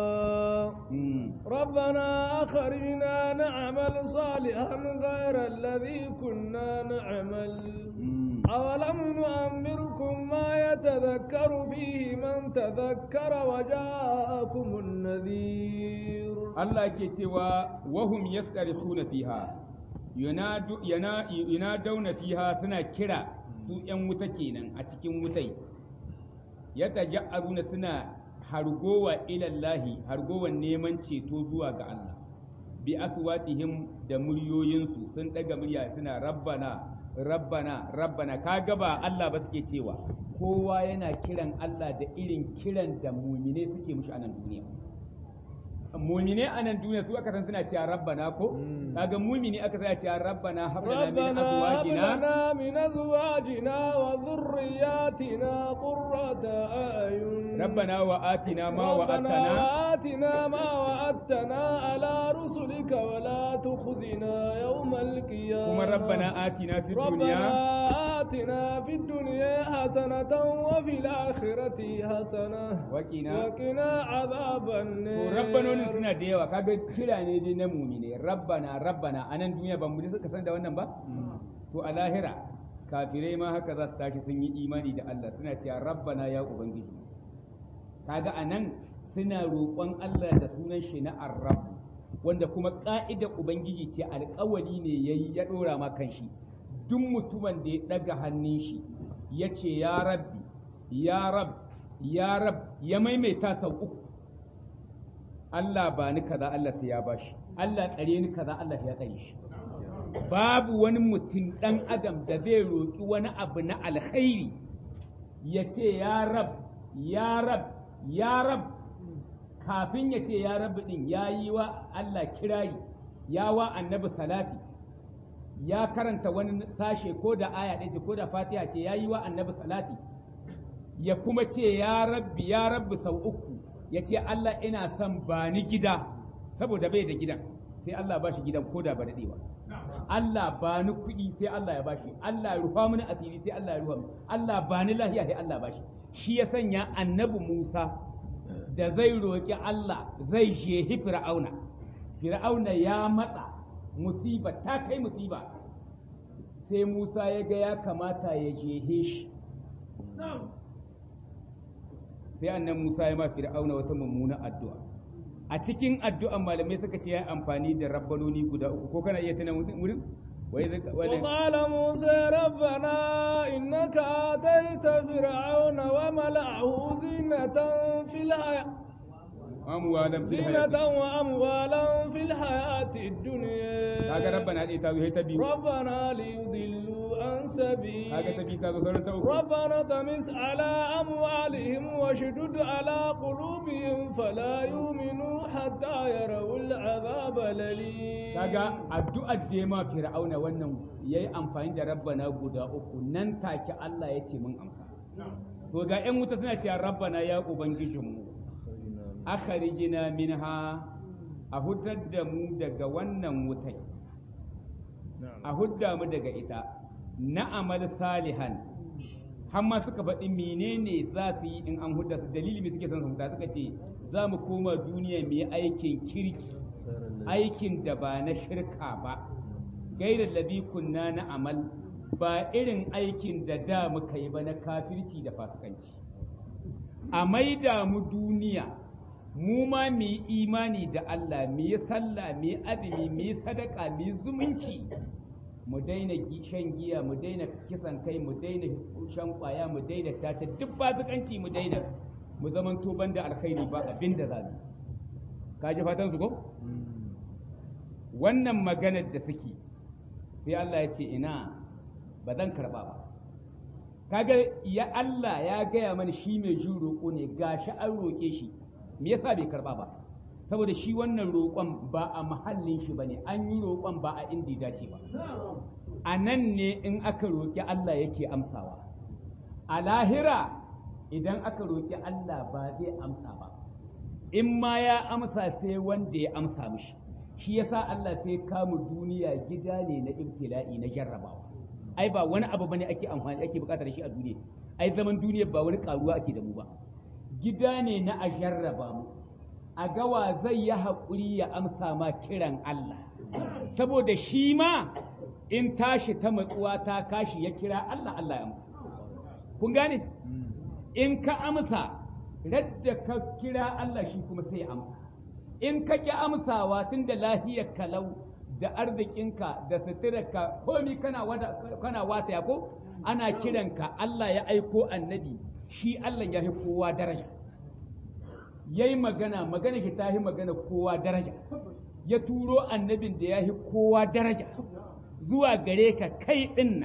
rabbana akhrijna na'mal salihan ghayra alladhi kunna na'mal awalam nu'ammirkum ma yatadhakkaru fihi man tadhakkara wa ja'akumun nadhir Allah yake cewa wa hum yastarikhuna fiha yunaduna fiha suna kira su ‘yan wuta kenan a cikin wutai, ya taja'aruna suna hargowa ilallahi, hargowan neman ceto zuwa ga Allah, bi aswatihim da muryoyinsu sun ɗaga murya suna rabbana, rabbana, rabbana, kaga ba Allah ba suke cewa, kowa yana kiran Allah da irin kiran da mumine suke mushi a nan duniya. Mumine a nan duniya su aka san suna cewa rabbana ko kaga mumini aka san cewa rabbana hab lana min azwajina wa dhurriyyatina qurrata a'yun rabbana wa atina ma wa'adtana ala rusulika wa la tukhzina yawmal qiyamah kuma rabbana atina fid dunya hasanatan wa fil akhirati hasanah wa qina adhaban nar suna da yawa kaga kira ne dai na mumine rabbana rabbana a nan duniya ban mu suka san da wannan ba to a lahira kafirai ma haka za su tashi sun yi imani da Allah suna cewa rabbana ya ubangiji kaga anan suna roƙon Allah da sunan shi na ar-rabb wanda kuma ka'idar ubangiji ce alƙawari ne yayi ya dora ma kanshi duk mutumin da ya daga hannun shi ya ce ya rabbi ya rab ya rab ya maimaita sau uku Allah ba ni kaza Allah sai ya bashi Allah tsare ni kaza Allah ya tsare shi babu wani mutum dan adam da zai roki wani abu na alkhairi ya ce ya rab ya rab ya rab kafin ya ce ya rab din ya yi wa Allah kirari ya wa annabi salati ya karanta wani sashe ko da aya ɗaya ce ko da fatiha ce ya yi wa annabi salati ya kuma ce ya rabbi sau uku ya ce Allah ina son ba ni gida saboda bai da gidan sai Allah ba shi gidan ko da ba daɗe ba Allah ba ni kuɗi sai Allah ya ba shi Allah rufa mini asiri sai Allah ya rufa mini Allah ba ni lahiya sai Allah ba shi shi ya sanya annabi Musa da zai roƙi Allah zai shehi Fir'auna ya matsa musiba ta kai musiba sai Musa ya ga ya kamata ya jehe shi sai annan Musa ya ma Fir'auna wata mummuna addu'a a cikin addu'an malamai suka ce ya amfani da rabbanoni guda uku ko kana iya tana wurin وقال موسى ربنا إنك آتيت فرعون وملأه زينة في الحياة وأموالا في الحياة الدنيا ربنا ليضلوا عن سبيلك ربنا طمس على أموالهم واشدد على قلوبهم فلا يؤمنوا حتى يروا العذاب الأليم kaga addu'ar da ma fir'auna wannan yayi amfani da rabbana guda uku nan take Allah ya ce mun amsa to ga ƴan wuta suna cewa rabbana ya ubangijinmu akhrijna minha a huddar da mu daga wannan wutai a hudda mu daga ita na'amal salihan har ma suka faɗi menene za su yi in an hudda su dalili me suke son su huta suka ce za mu koma duniya mu yi aikin kirki aikin da ba na shirka ba gairar labi kunna na amal ba irin aikin da da muka yi ba na kafirci da fasikanci a maida mu duniya mu ma mu yi imani da Allah mu yi sallah mu yi azumi mu yi sadaka mu yi zumunci mu daina shan giya mu daina kisan kai mu daina shan kwaya mu daina caca duk fasikanci mu daina mu zaman toban da alkhairi ba abin da zamu ka ji fatan su ko wannan maganar da suke sai Allah ya ce ina ba zan karba ba kaga ya Allah ya gaya mana shi mai jin roƙo ne gashi an roƙe shi me yasa bai karba ba saboda shi wannan roƙon ba a mahallin shi bane an yi roƙon ba a inda dace ba a nan ne in aka roƙi Allah yake amsawa a lahira idan aka roƙi Allah ba zai amsa ba in ma ya amsa sai wanda ya amsa mishi shi yasa Allah sai kamu duniya gida ne na ibtila'i na jarrabawa ai ba wani abu bane ake amfani ake bukatar shi a duniya ai zaman duniya ba wani karuwa ake da mu ba gida ne na a jarraba mu a gawa zai yi haƙuri ya amsa ma kiran Allah saboda shi ma in tashi ta matsuwa ta kashi ya kira Allah Allah ya amsa kun gane in ka amsa radda ka kira Allah shi kuma sai ya amsa in ka ki amsawa tunda lafiyar kalau da arzikinka da suturarka komi kana wata ya ko ana kiranka Allah ya aiko annabi shi Allah ya fi kowa daraja yayi magana shi ta fi magana kowa daraja ya turo annabin da ya fi kowa daraja zuwa gare ka kai dinna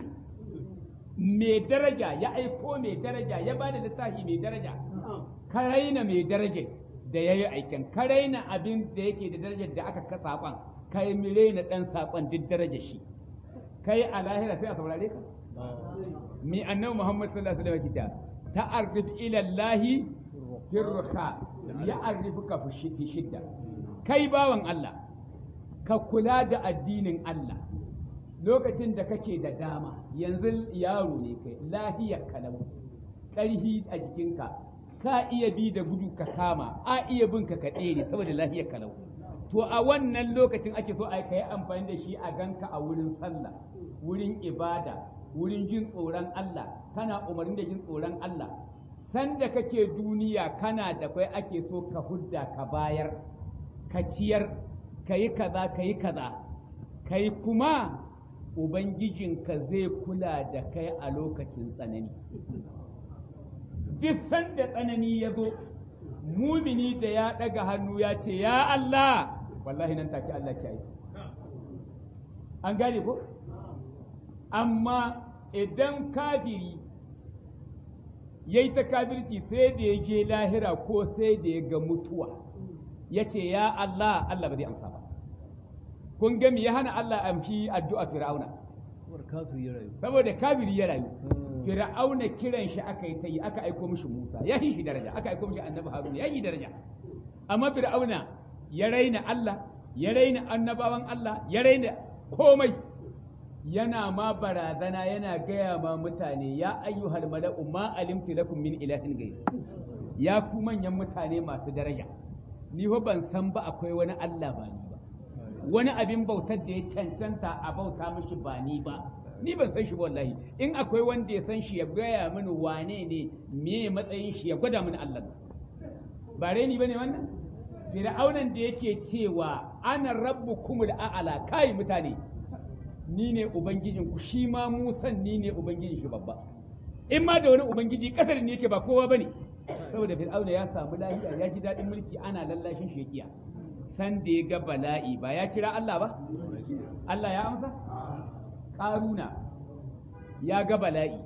mai daraja ya aiko mai daraja ya bada littafi mai daraja ka raina mai daraja da ya yi aikin ka raina abin da yake da darajar da aka ka saƙon ka yi raina ɗan saƙon duk darajar shi kai a lahira sai a saurare ka mi annabi Muhammad sallallahu alaihi wasallam kice ta'arrif ila Allah firqa ya'rifuka fi shidda kai bawan Allah ka kula da addinin Allah lokacin da kake da dama yanzu yaro ne kai lahiyar kalau ƙarhi a jikinka ka iya bi da gudu ka kama a iya bin ka tsere saboda lahiyar kalau to a wannan lokacin ake so a yi amfani da shi a ganka a wurin sallah wurin ibada wurin jin tsoron Allah kana umarni da jin tsoron Allah sanda kake duniya kana da kai ake so ka hudda ka bayar ka ciyar ka yi kaza ka yi kaza kai kuma ubangijinka zai kula da kai a lokacin tsanani duk sanda tsanani ya zo mumini da ya ɗaga hannu ya ce ya Allah wallahi nan take Allah ke aiki an gane ko amma idan kafiri ya yi ta kafirci sai da ya je lahira ko sai da ya ga mutuwa ya ce ya Allah Allah ba zai amsa ba kun ga me ya hana Allah amshi addu'a fir'auna saboda kafiri ya rayu fir'auna kiran shi aka yi ta yi aka aiko mishi Musa ya yi shi daraja aka aiko mishi annabi Haruna ya yi daraja amma fir'auna ya raina Allah ya raina annabawan Allah ya raina komai yana ma barazana yana gaya ma mutane ya ayyuhal mala'u ma alimtu lakum min ilahin ghayr ya ku manyan mutane masu daraja ni fa ban san ba akwai wani Allah ba ni ba wani abin bautar da ya cancanta a bauta mishi ba ni ba ni ban san shi ba wallahi in akwai wanda ya san shi ya gaya mini wane ne me matsayin shi ya gwada mini Allah ba reni bane wannan fir'aunan da yake cewa ana rabbukumul a'la kai mutane ni ne ubangijin ku shi ma Musan ni ne ubangijin shi babba in ma da wani ubangiji kasar ne yake ba kowa bane saboda fir'auna ya samu lafiya ya ji dadin mulki ana lallashin shi yakiya san da ya ga bala'i ba ya kira Allah ba Allah ya amsa Ƙaruna ya ga bala'i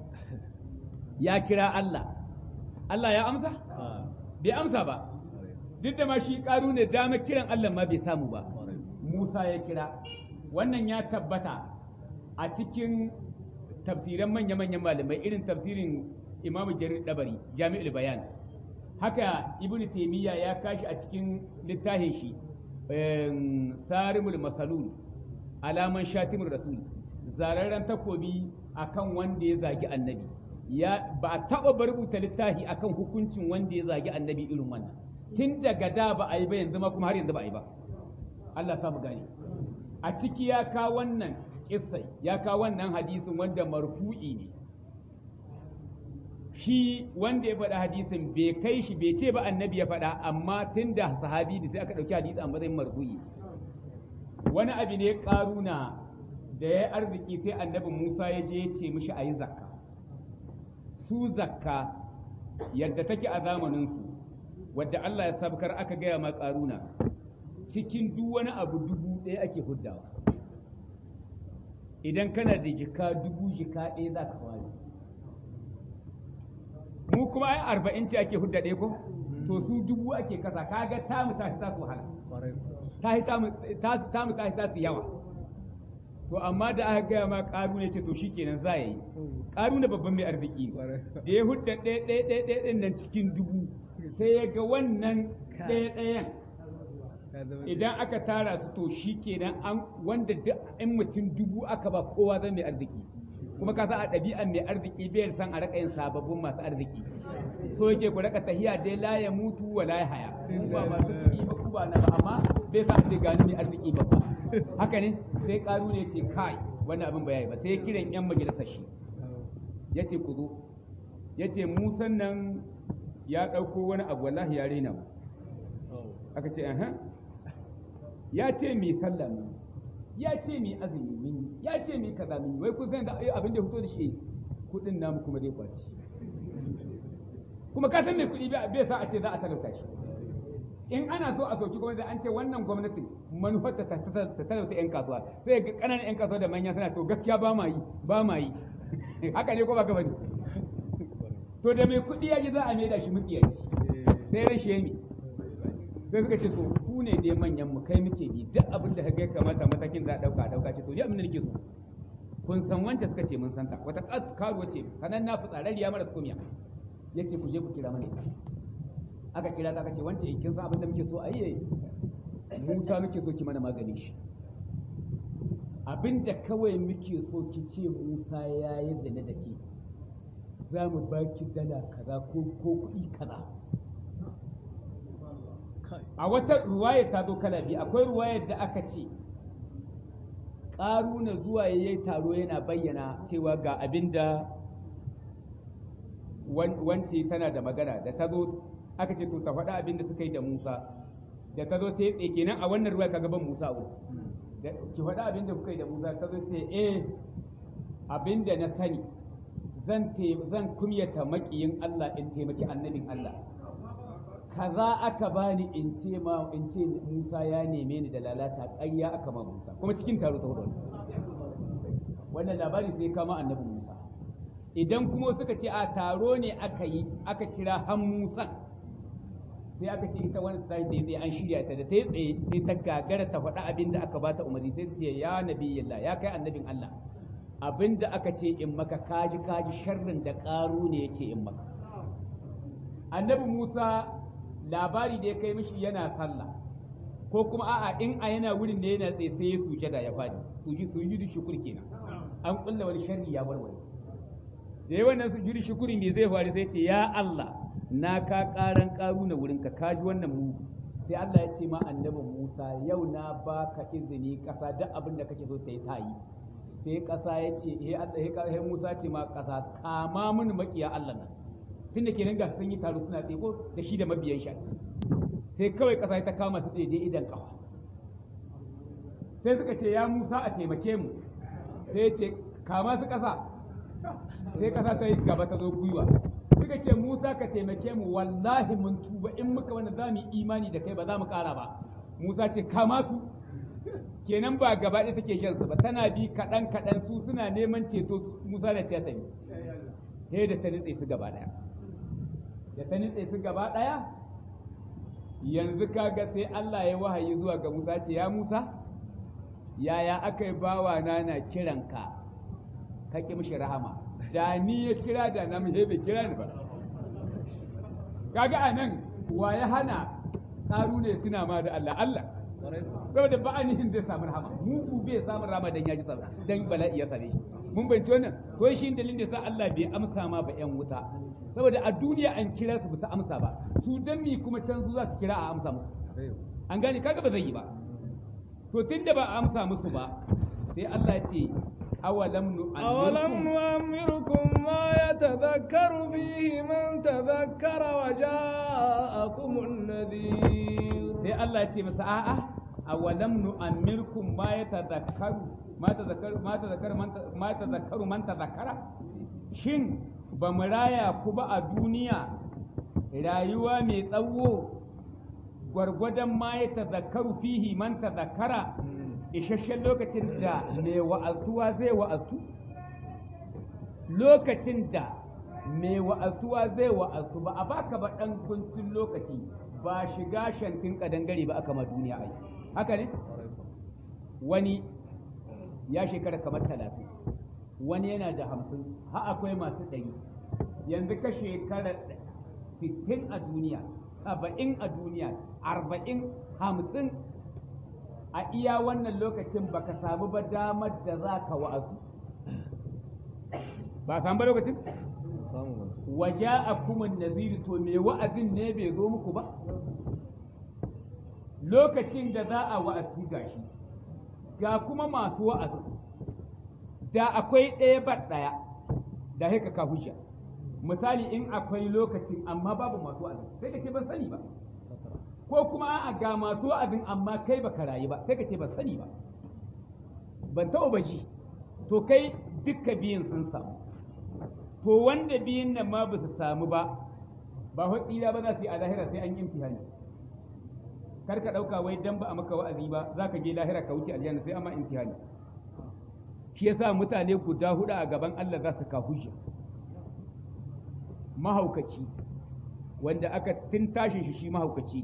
ya kira Allah Allah ya amsa bai amsa ba duk da ma shi Ƙaruna dama kiran Allah ma bai samu ba Musa ya kira wannan ya tabbata a cikin tafsiran manya-manyan malamai irin tafsirin Imam Jarir Dabari Jami'ul Bayan haka Ibn Taymiyyah ya kashi a cikin littafin shi Sarimul Masalul alaman shatimur rasul zararren takobi akan wanda ya zagi annabi ya ba a taɓa rubuta littafi akan hukuncin wanda ya zagi annabi irin wannan tun daga da ba a yi ba yanzu ma kuma har yanzu ba a yi ba Allah samu gane a ciki ya kawo wannan kissai ya kawo wannan hadisin wanda marfu'i ne shi wanda ya faɗa hadisin bai kai shi bai ce ba annabi ya faɗa amma tun da sahabi da sai aka ɗauki hadisi a matsayin marfu'i wani abu ne ƙaruna da ya arziki sai annabi Musa ya je ya ce mishi a yi zakka su zakka yadda take a zamaninsu wadda Allah ya sabkar aka gaya ma ƙaruna cikin duk wani abu 1000 ake huddawa idan kana da jika 1000 jika ɗaya za ka ware mu kuma ai 40 ce ake hudda ɗaya ko to su 1000 ake kasa kaga tamu ta su wahala tamu ta su yawa to amma da aka gaya ma ƙaru ne ce to shikenan za ya yi ƙaru na babban mai arziki da ya hudda ɗaya nan cikin 1000 sai ya ga wannan ɗayan idan aka tara su to shikenan an wanda duk in mutum 1000 aka ba kowa zan mai arziki kuma ka sa a ɗabi'an mai arziki bai san a raka yin sababbin masu arziki so yake ku raka tahiya dai la ya mutu wa la ya haya ba masu kuɗi ba ku ba na ba amma bai sa a ce gani mai arziki babba haka ne sai ƙaru ne ce kai wannan abin ba yayi ba sai kiran yan majalisar shi ya ce ku zo ya ce musan nan ya ɗauko wani abu wallahi ya rena mu aka ce ya ce mai sallah mu ya ce mai azumi min ya ce mai kaza min wai kun san da abin da fito da shi kudin namu kuma dai kwaci kuma ka san mai kudi bai sa a ce za a talauta shi in ana so a soki gwamnati an ce wannan gwamnatin manufar ta talauta yan kasuwa sai ga kananan yan kasuwa da manya suna to gaskiya ba ma yi haka ne ko ba gaba ne to da mai kudi ya ji za a maida shi mutsiyaci sai ran shemi sai suka ce to ku ne dai manyan mu kai muke bi duk abin da kaga kamata matakin za a dauka ce to ji abin da nake so kun san wance suka ce mun santa wata karuwa ce sanan na fitsarariya mara kumiya yace ku je ku kira mana ita aka kira ta aka ce wance kin san abin da muke so ayye Musa muke so ki mana magani shi abin da kawai muke so ki ce Musa ya yi zane da ke za mu baki dala kaza ko kuɗi kaza a wata ruwaya ta zo kala biyu akwai ruwayar da aka ce ƙaruna zuwa yayi taro yana bayyana cewa ga abin da wance tana da magana da ta zo aka ce to ta faɗa abin da suka yi da Musa da ta zo ta yi kenan a wannan ruwaya kaga ban Musa a ki faɗa abin da kuka yi da Musa ta zo ce abin da na sani zan kumyata maƙiyin Allah in taimaki annabin Allah kaza aka bani in ce Musa ya neme ni da lalata ƙarya aka ma Musa kuma cikin taro ta hudu wannan labari sai kama annabi Musa idan kuma suka ce a taro ne aka yi aka kira han Musa sai aka ce ita wani sai dai an shirya ta da ta tsaye sai ta gagara ta faɗa abin da aka bata umarni sai ce ya nabiyillah ya kai annabin Allah abin da aka ce in maka kaji sharrin da ƙaru ne ya ce in maka annabi Musa labari da ya kai mishi yana sallah ko kuma a'a in a yana wurin da yana tsaye sai ya sujada ya fadi sujudu shukur kenan an kulla wani sharri ya warware da yayin wannan sujudu shukuri me zai faru sai ce ya Allah na ka karan karu na wurin ka kaji wannan mu sai Allah ya ce ma annabi Musa yau na baka izini kasa duk abin da kake so sai ta yi sai kasa ya ce he Musa ce ma kasa kama mun makiya Allah na tun da kenan ga sun yi taro suna tsaye ko da shi da mabiyan shi sai kawai ƙasa ta kama su daidai idan ƙafa sai suka ce ya Musa a taimake mu sai ce kama su ƙasa sai ƙasa ta yi gaba ta zo gwiwa suka ce Musa ka taimake mu wallahi mun tuba in muka wanda za mu yi imani da kai ba za mu ƙara ba Musa ce kama su kenan ba gaba ɗaya take shan su ba tana bi kaɗan su suna neman ceto Musa da ce ta yi sai da ta nutse su gaba ɗaya da ta nitse su gaba ɗaya yanzu kaga sai Allah ya wahayi zuwa ga Musa ce ya Musa yaya aka yi bawa na kiranka ka ƙi mishi rahama da ni ya kira da na muhe bai kira ni ba kaga a nan wa ya hana ƙaru ne suna ma da Allah saboda ba a nihin zai samu rahama mugu bai samu rahama dan ya ji sabra dan bala'i ya sare shi mun bayyana wannan to shi dalilin da sa Allah bai amsa ma ba yan wuta saboda a duniya an kira su bisa amsa ba su dan mi kuma can su za su kira a amsa musu an gane kaga ba zai yi ba to tunda ba a amsa musu ba sai Allah ya ce awalam nu'ammirukum ma yatadhakkaru bihi man tadhakkara wa ja'akumun nadhir sai Allah ya ce masa a'a awalam nu'ammirukum ma yatadhakkaru ma tadhakkaru man tadhakkara shin ba mu raya ku ba a duniya rayuwa mai tsawo gwargwadon ma ya tazakaru fihi man tazakara isasshen lokacin da mai wa'azuwa zai wa'azu lokacin da mai wa'azuwa zai wa'azu ba a baka ba ɗan kuntun lokaci ba shiga shantin kadangare ba aka ma duniya ai haka ne wani ya shekara kamar 30 wani yana da 50 har akwai masu 100 yanzu ka shekara 60 a duniya 70 a duniya 40 50 a iya wannan lokacin baka samu ba damar da za ka wa'azu ba samu ba lokacin waje a kuma naziri to me wa'azin ne bai zo muku ba lokacin da za a wa'azi gashi ga kuma masu wa'azi da akwai ɗaya ba ɗaya da haka ka hujja misali in akwai lokacin amma babu masu wa'azi sai ka ce ban sani ba ko kuma a'a ga masu wa'azin amma kai baka rayu ba sai ka ce ban sani ba ban taɓa ba ji to kai dukka biyun sun samu to wanda biyun nan ma ba su samu ba ba tsira ba za su yi a lahira sai an yi imtihani kar ka ɗauka wai dan ba a maka wa'azi ba za ka je lahira ka wuce aljanna sai amma imtihani shi yasa mutane guda hudu a gaban Allah za su ka hujja mahaukaci wanda aka tun tashin shi mahaukaci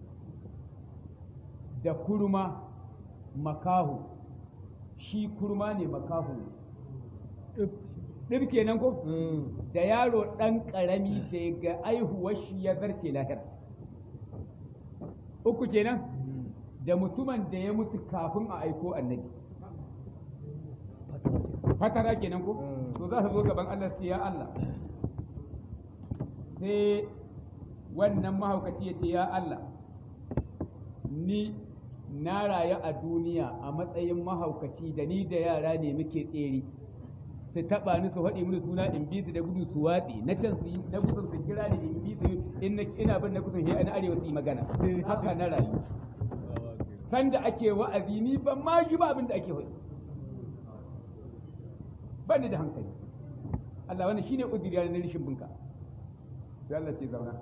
da kurma makahu shi kurma ne makahu ɗin kenan ko da yaro ɗan ƙarami da ga aihuwar shi ya zarce lahira uku kenan da mutumin da ya mutu kafin a aiko annabi fatara kenan ko to za su zo gaban Allah sai ya Allah sai wannan mahaukaci ya ce ya Allah ni na rayu a duniya a matsayin mahaukaci da ni da yara ne muke tsere su taɓa ni su haɗe mini suna in bi su da gudu su watsi na can su yi na kusan su kira ni in bi su ina bin na kusan he na arewa su yi magana haka na rayu sanda ake wa'azi ni ban ma ji ba abin da ake hoyi ban da hankali Allah wannan shine udiriya na rishin bunka sai Allah ce zauna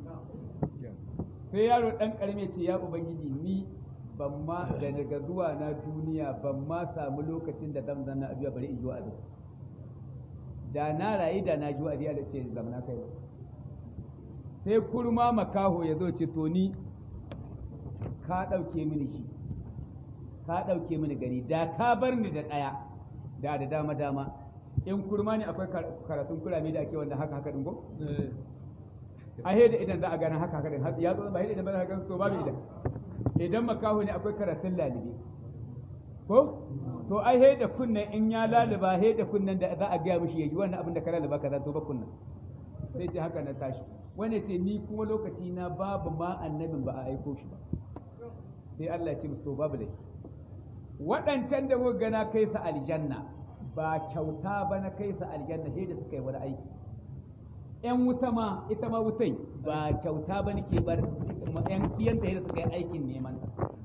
sai yaro dan karme ce ya ubangiji ni ban ma da daga zuwa na duniya ban ma samu lokacin da zan zanna abiya bari in ji wa'azi da na rayu da na ji wa'azi Allah ce zamana kai sai kurma makaho ya zo ce to ni ka ɗauke mini shi ka ɗauke mini gari da ka bar ni da ɗaya da dama dama in kurma ne akwai karatun kurame da ake wanda haka haka ɗin ko a da idan za a gane haka haka ɗin ya zo ba idan ba za a gane to babu idan makaho ne akwai karatun lalibi ko to ai da kunnen in ya laliba da kunnen da za a gaya mishi yaji wannan abin da ka laliba kaza to ba kunnen sai ce haka na tashi wani ce ni kuma lokaci na babu ma annabin ba a aiko shi ba sai Allah ya ce musu to babu laifi waɗancan da kuka gana kai su aljanna ba kyauta ba na kai su aljanna sai da suka yi wani aiki ƴan wuta ma ita ma wutai ba kyauta ba nake bar ƴan kiyanta da suka yi aikin neman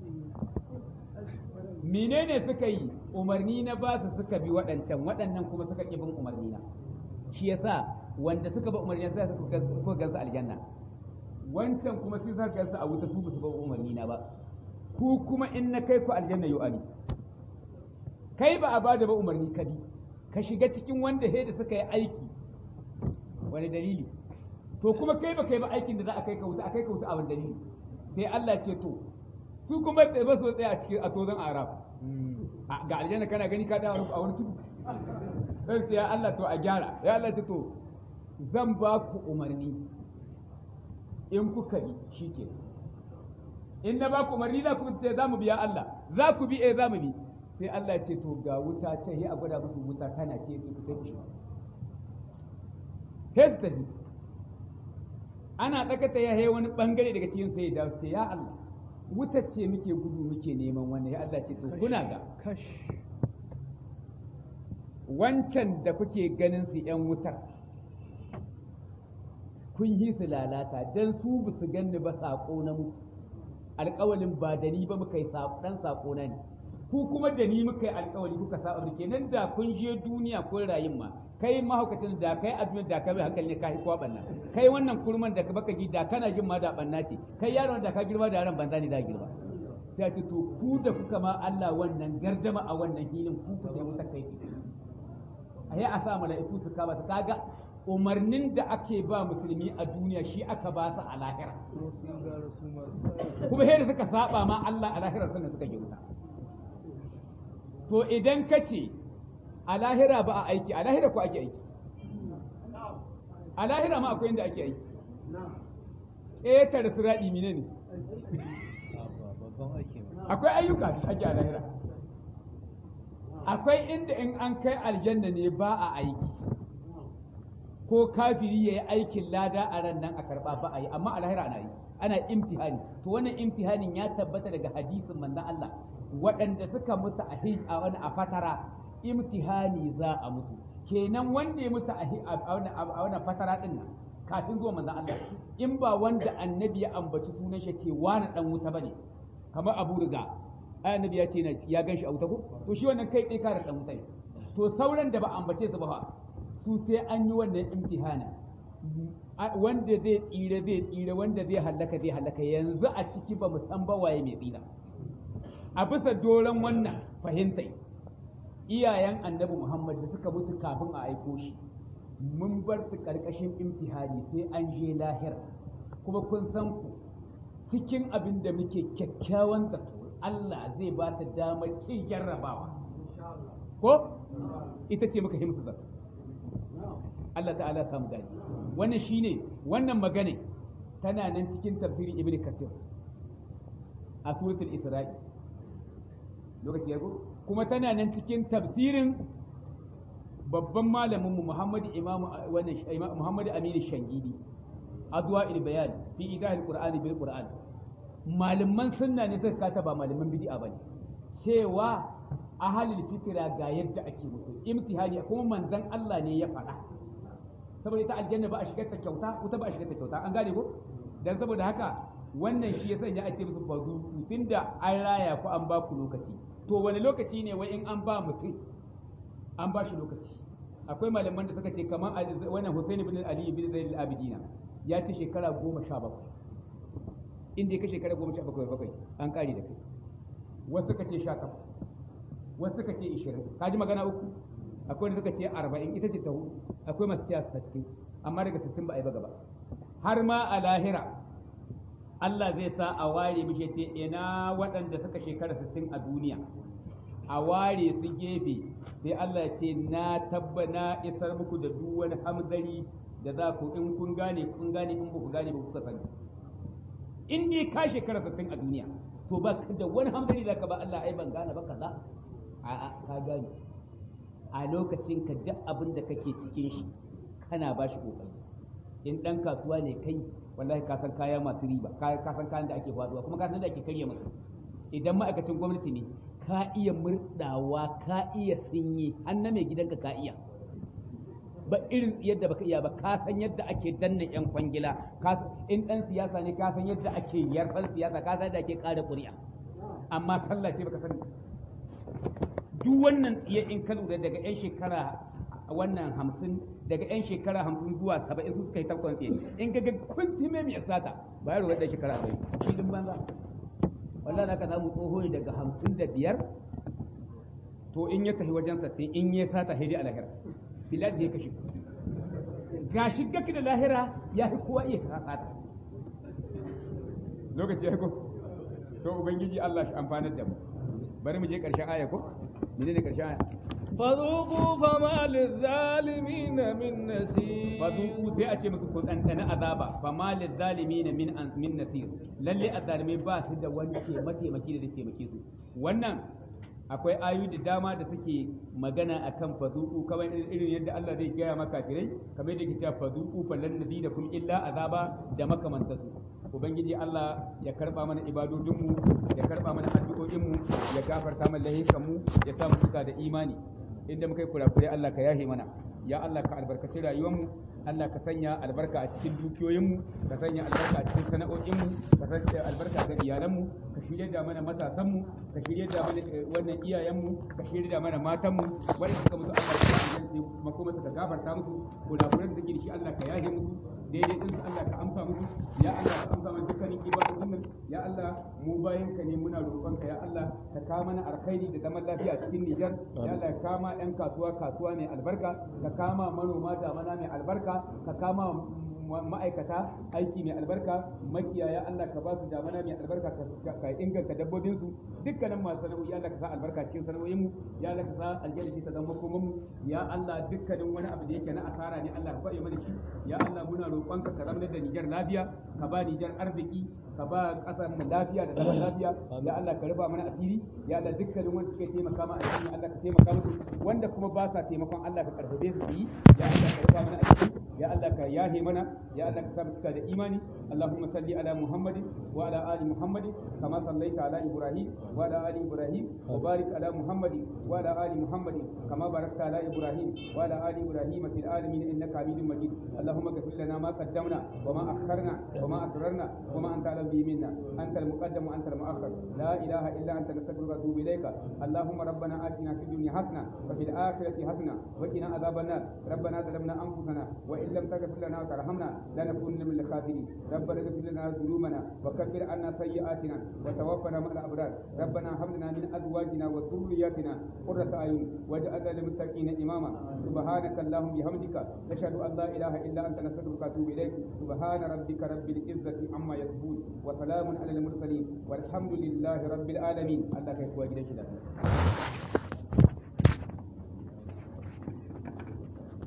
menene suka yi umarni na ba su suka bi waɗannan kuma suka ƙi bin umarni na shi yasa wanda suka ba umarni sai suka gansu aljanna wancan kuma sai suka gansu a wuta su ba su ba umarni na ba ku kuma in na kai ku aljanna yu'ani kai ba a bada ba umarni ka bi ka shiga cikin wanda da suka yi aiki wani dalili to kuma kai ba kai ba aikin da za a kai ka wuta a wani dalili sai Allah ce to su kuma ba su tsaya a cikin a tozon araf ga aljanna kana gani ka dawo a wani tudu sai ce ya Allah to a gyara ya Allah ce to zan ba ku umarni in kuka bi shike in na ba ku umarni za ku ce za mu biya Allah za ku bi za mu bi sai Allah ce to ga wuta ce ya a gwada musu wuta tana ce ku sai ku shiga hezdahi ana tsakata ya haye wani bangare daga cikin sai da sai ya Allah wuta ce muke gudu muke neman wannan ya Allah ce to kuna ga wancan da kuke ganin su yan wutar kun yi su lalata dan su ba su ganni ba sako na musu alƙawalin ba da ni ba muka yi dan sako na ne ku kuma da ni muka yi alƙawari kuka saba kenan da kun je duniya kun rayin ma kai mahaukacin da kai azumin da kai hankali ne kai kuwa banna kai wannan kurman da baka ji da kana jin ma da banna ce kai yaron da ka girma da yaron banza ne da girma sai a ce to ku da kuka ma Allah wannan gardama a wannan hilin ku ku sai muta kai a yi a sa mala'iku su kama su kaga umarnin da ake ba musulmi a duniya shi aka ba su a lahira kuma yadda suka saba ma Allah a lahira sannan suka yi wuta. To idan ka ce a lahira ba a aiki, a lahira ko ake aiki, a lahira ma akwai inda ake aiki. Ƙetare siraɗi mine ne? Akwai ayyuka ake a lahira. Akwai inda in an kai aljanna ne ba a aiki, ko kafiri ya yi aikin lada a ran nan a karɓa ba a yi, amma a lahira ana yi, ana imtihani. To wannan imtihanin ya tabbata daga hadisin manzon Allah, waɗanda suka mutu a fatara imtihani za a musu. Kenan wanda ya mutu a wannan fatara ɗin nan kafin zuwa manzon Allah, in ba wanda annabi ya ambaci sunan shi ce wani ɗan wuta bane, kamar Abu Riga, ai annabi ya ce ya gan shi a wuta ko, to shi wannan kai ka da ɗan wuta ne. To sauran da ba ambace su ba su sai an yi wannan imtihani, wanda zai tsira, wanda zai halaka. Yanzu a ciki ba mu san ba waye mai tsira. A bisa doron wannan fahimtai, iyayen annabi Muhammad da suka mutu kafin a aiko shi, mun bar su karkashin imtihani sai an je lahira. Kuma kun san ku cikin abin da muke kyakkyawan zato, Allah zai ba ta damar cin jarrabawa ko ita ce muka himsu zato. Allah ta'ala samu gani. Wannan shine wannan magana tana nan cikin tafsirin Ibn Kathir a suratul Isra'i. Lokaci ya go? Kuma tana nan cikin tafsirin babban malamin mu Muhammad Aminu Shangidi, Adwa'il Bayan fi idahil Qur'ani bil Qur'an. Malaman sunna ne suka kata ba malaman bid'a bane. Cewa ahalul fitra ga yadda ake musu imtihani, kuma manzon Allah ne ya faɗa. Saboda ita aljanna ba a shigar ta kyauta, wuta ba a shigar ta kyauta, an gane ko? Dan saboda haka wannan shi ya sanya a ce musu fazu, tunda an raya ku an ba ku lokaci. To wani lokaci ne wai in an ba mutum an ba shi lokaci? Akwai malaman da suka ce kamar wannan Hussein ibn Ali ibn Zaid al-Abidina ya ce shekara 17, inda ka shekara 17 an kare da kai. Wasu suka ce 18, wasu suka ce 20. Ka ji magana uku? Akwai wanda suka ce 40, ita ce ta hudu. Akwai masu cewa 60, amma daga 60 ba a yi ba gaba. Har ma a lahira Allah zai sa a ware mishi ce ina waɗanda suka shekara 60 a duniya, a ware su gefe, sai Allah ya ce na isar muku da duk wani hamzari da za ku, in kun gane in ba ku gane ba kuka sani. In dai ka shekara 60 a duniya, to ba ka da wani hamzari da ka ba Allah, ai ban gane ba kaza, a'a ka gane. A lokacin ka duk abin da kake cikin shi kana ba shi kokari. In ɗan kasuwa ne kai, wallahi ka san kaya masu riba, ka san kayan da ake faduwa, kuma ka san da ake karya musu. Idan ma'aikacin gwamnati ne, ka iya murdawa, ka iya sinye, an na mai gidanka ka iya. Ba irin yadda baka iya ba, ka san yadda ake danna yan kwangila, in ɗan siyasa ne ka san yadda ake yarfan siyasa, ka san yadda ake ƙara ƙuri'a. Amma sallah ce baka sani. Duk wannan tsiye in ka lura daga 'yan shekara wannan 50, daga 'yan shekara 50 zuwa 70 su suka yi tafkon tsaye. In ga kuntume mai sata ba yaro wadda shekara 40 shi din banza. Wallahi naka samu tsoho ne daga 55, to in ya tafi wajen 60 in ya sata hidi a lahira bilad ya kashe. Gashi gaki da lahira ya fi kowa iya sata. Lokaci ya ko to ubangiji Allah shi amfanar da mu. Bari mu je ƙarshen aya ko? Menene ƙarshen aya? فذوقوا فما للظالمين من نصير. فذوقوا sai a ce musu ku ɗanɗana azaba fama lizzalimina min nasir. Lalle azzalimai ba su da wani mataimaki da zai taimake su. Wannan akwai ayoyi da dama da suke magana akan fazuku, kamar irin yadda Allah zai gaya maka kafirai, kamar yadda yake cewa fazuku falan nazidakum illa azaba da makamantansu. Ubangiji Allah ya karba mana ibadodinmu, ya karba mana addu'o'inmu, ya gafarta mana lahikanmu, ya sa mu cika da imani. Inda muka yi kurakurai Allah ka yahe mana. Ya Allah ka albarkaci rayuwarmu, Allah ka sanya albarka a cikin dukiyoyinmu, ka sanya albarka a cikin sana'o'inmu, ka sanya albarka ga iyalanmu, ka shirye da mana matasanmu, ka shirye da mana wannan iyayenmu, ka shirye da mana matanmu, wanda suka mutu Allah ka shirye su, kuma suka gafarta musu, kurakuran da suke da shi Allah ka yahe musu, daidai din Allah ka amsa musu ya Allah ka amsa mana dukkanin ibadun nan ya Allah mu bayan ka ne muna roƙonka ya Allah ka kawo mana alkhairi da zaman lafiya cikin Nijar ya Allah ka kama ɗan kasuwa mai albarka ka kama manoma damana mai albarka ka kama ma'aikata aiki mai albarka makiyaya Allah ka ba su damana mai albarka ka inganta dabbobin su dukkanin masu sana'o'i Allah ka sa albarka cikin sana'o'in mu ya Allah ka sa aljanna ta zama makoman mu ya Allah dukkanin wani abu da yake na asara ne Allah ka faɗi mana shi ya Allah muna roƙonka ka zama da Nijar lafiya ka ba Nijar arziki ka ba ƙasar mu lafiya da zaman lafiya ya Allah ka rufa mana asiri ya Allah dukkanin wanda suke taimaka ma addini Allah ka taimaka musu wanda kuma ba sa taimakon Allah ka karfafe su yi ya Allah ka rufa mana asiri ya Allah ka yahe mana ya Allah ka sa mu cika da imani Allahumma salli ala Muhammadin wa ala ali Muhammadin kama sallaita ala Ibrahim wa ala ali Ibrahim wa barik ala Muhammadin wa ala ali Muhammadin kama barakta ala Ibrahim wa ala ali Ibrahim fil alamin innaka Hamidum Majid Allahumma ighfir lana ma qaddamna wa ma akharna wa ma asrarna wa ma anta alam bi minna anta al-muqaddim wa anta al-mu'akhkhar la ilaha illa anta nastaghfiruka wa natubu ilayka Allahumma rabbana atina fid dunya hasana wa fil akhirati hasana wa qina adhaban nar rabbana zalamna anfusana wa in lam taghfir lana wa tarhamna lanakunanna min al-khasirin ربنا اغفر لنا ذنوبنا وكفر عنا سيئاتنا وتوفنا مع الابرار ربنا هب لنا من ازواجنا وذرياتنا قرة اعين واجعلنا للمتقين اماما سبحانك اللهم بحمدك نشهد ان لا اله الا انت نستغفرك ونتوب اليك سبحان ربك رب العزة عما يصفون وسلام على المرسلين والحمد لله رب العالمين الله يكفي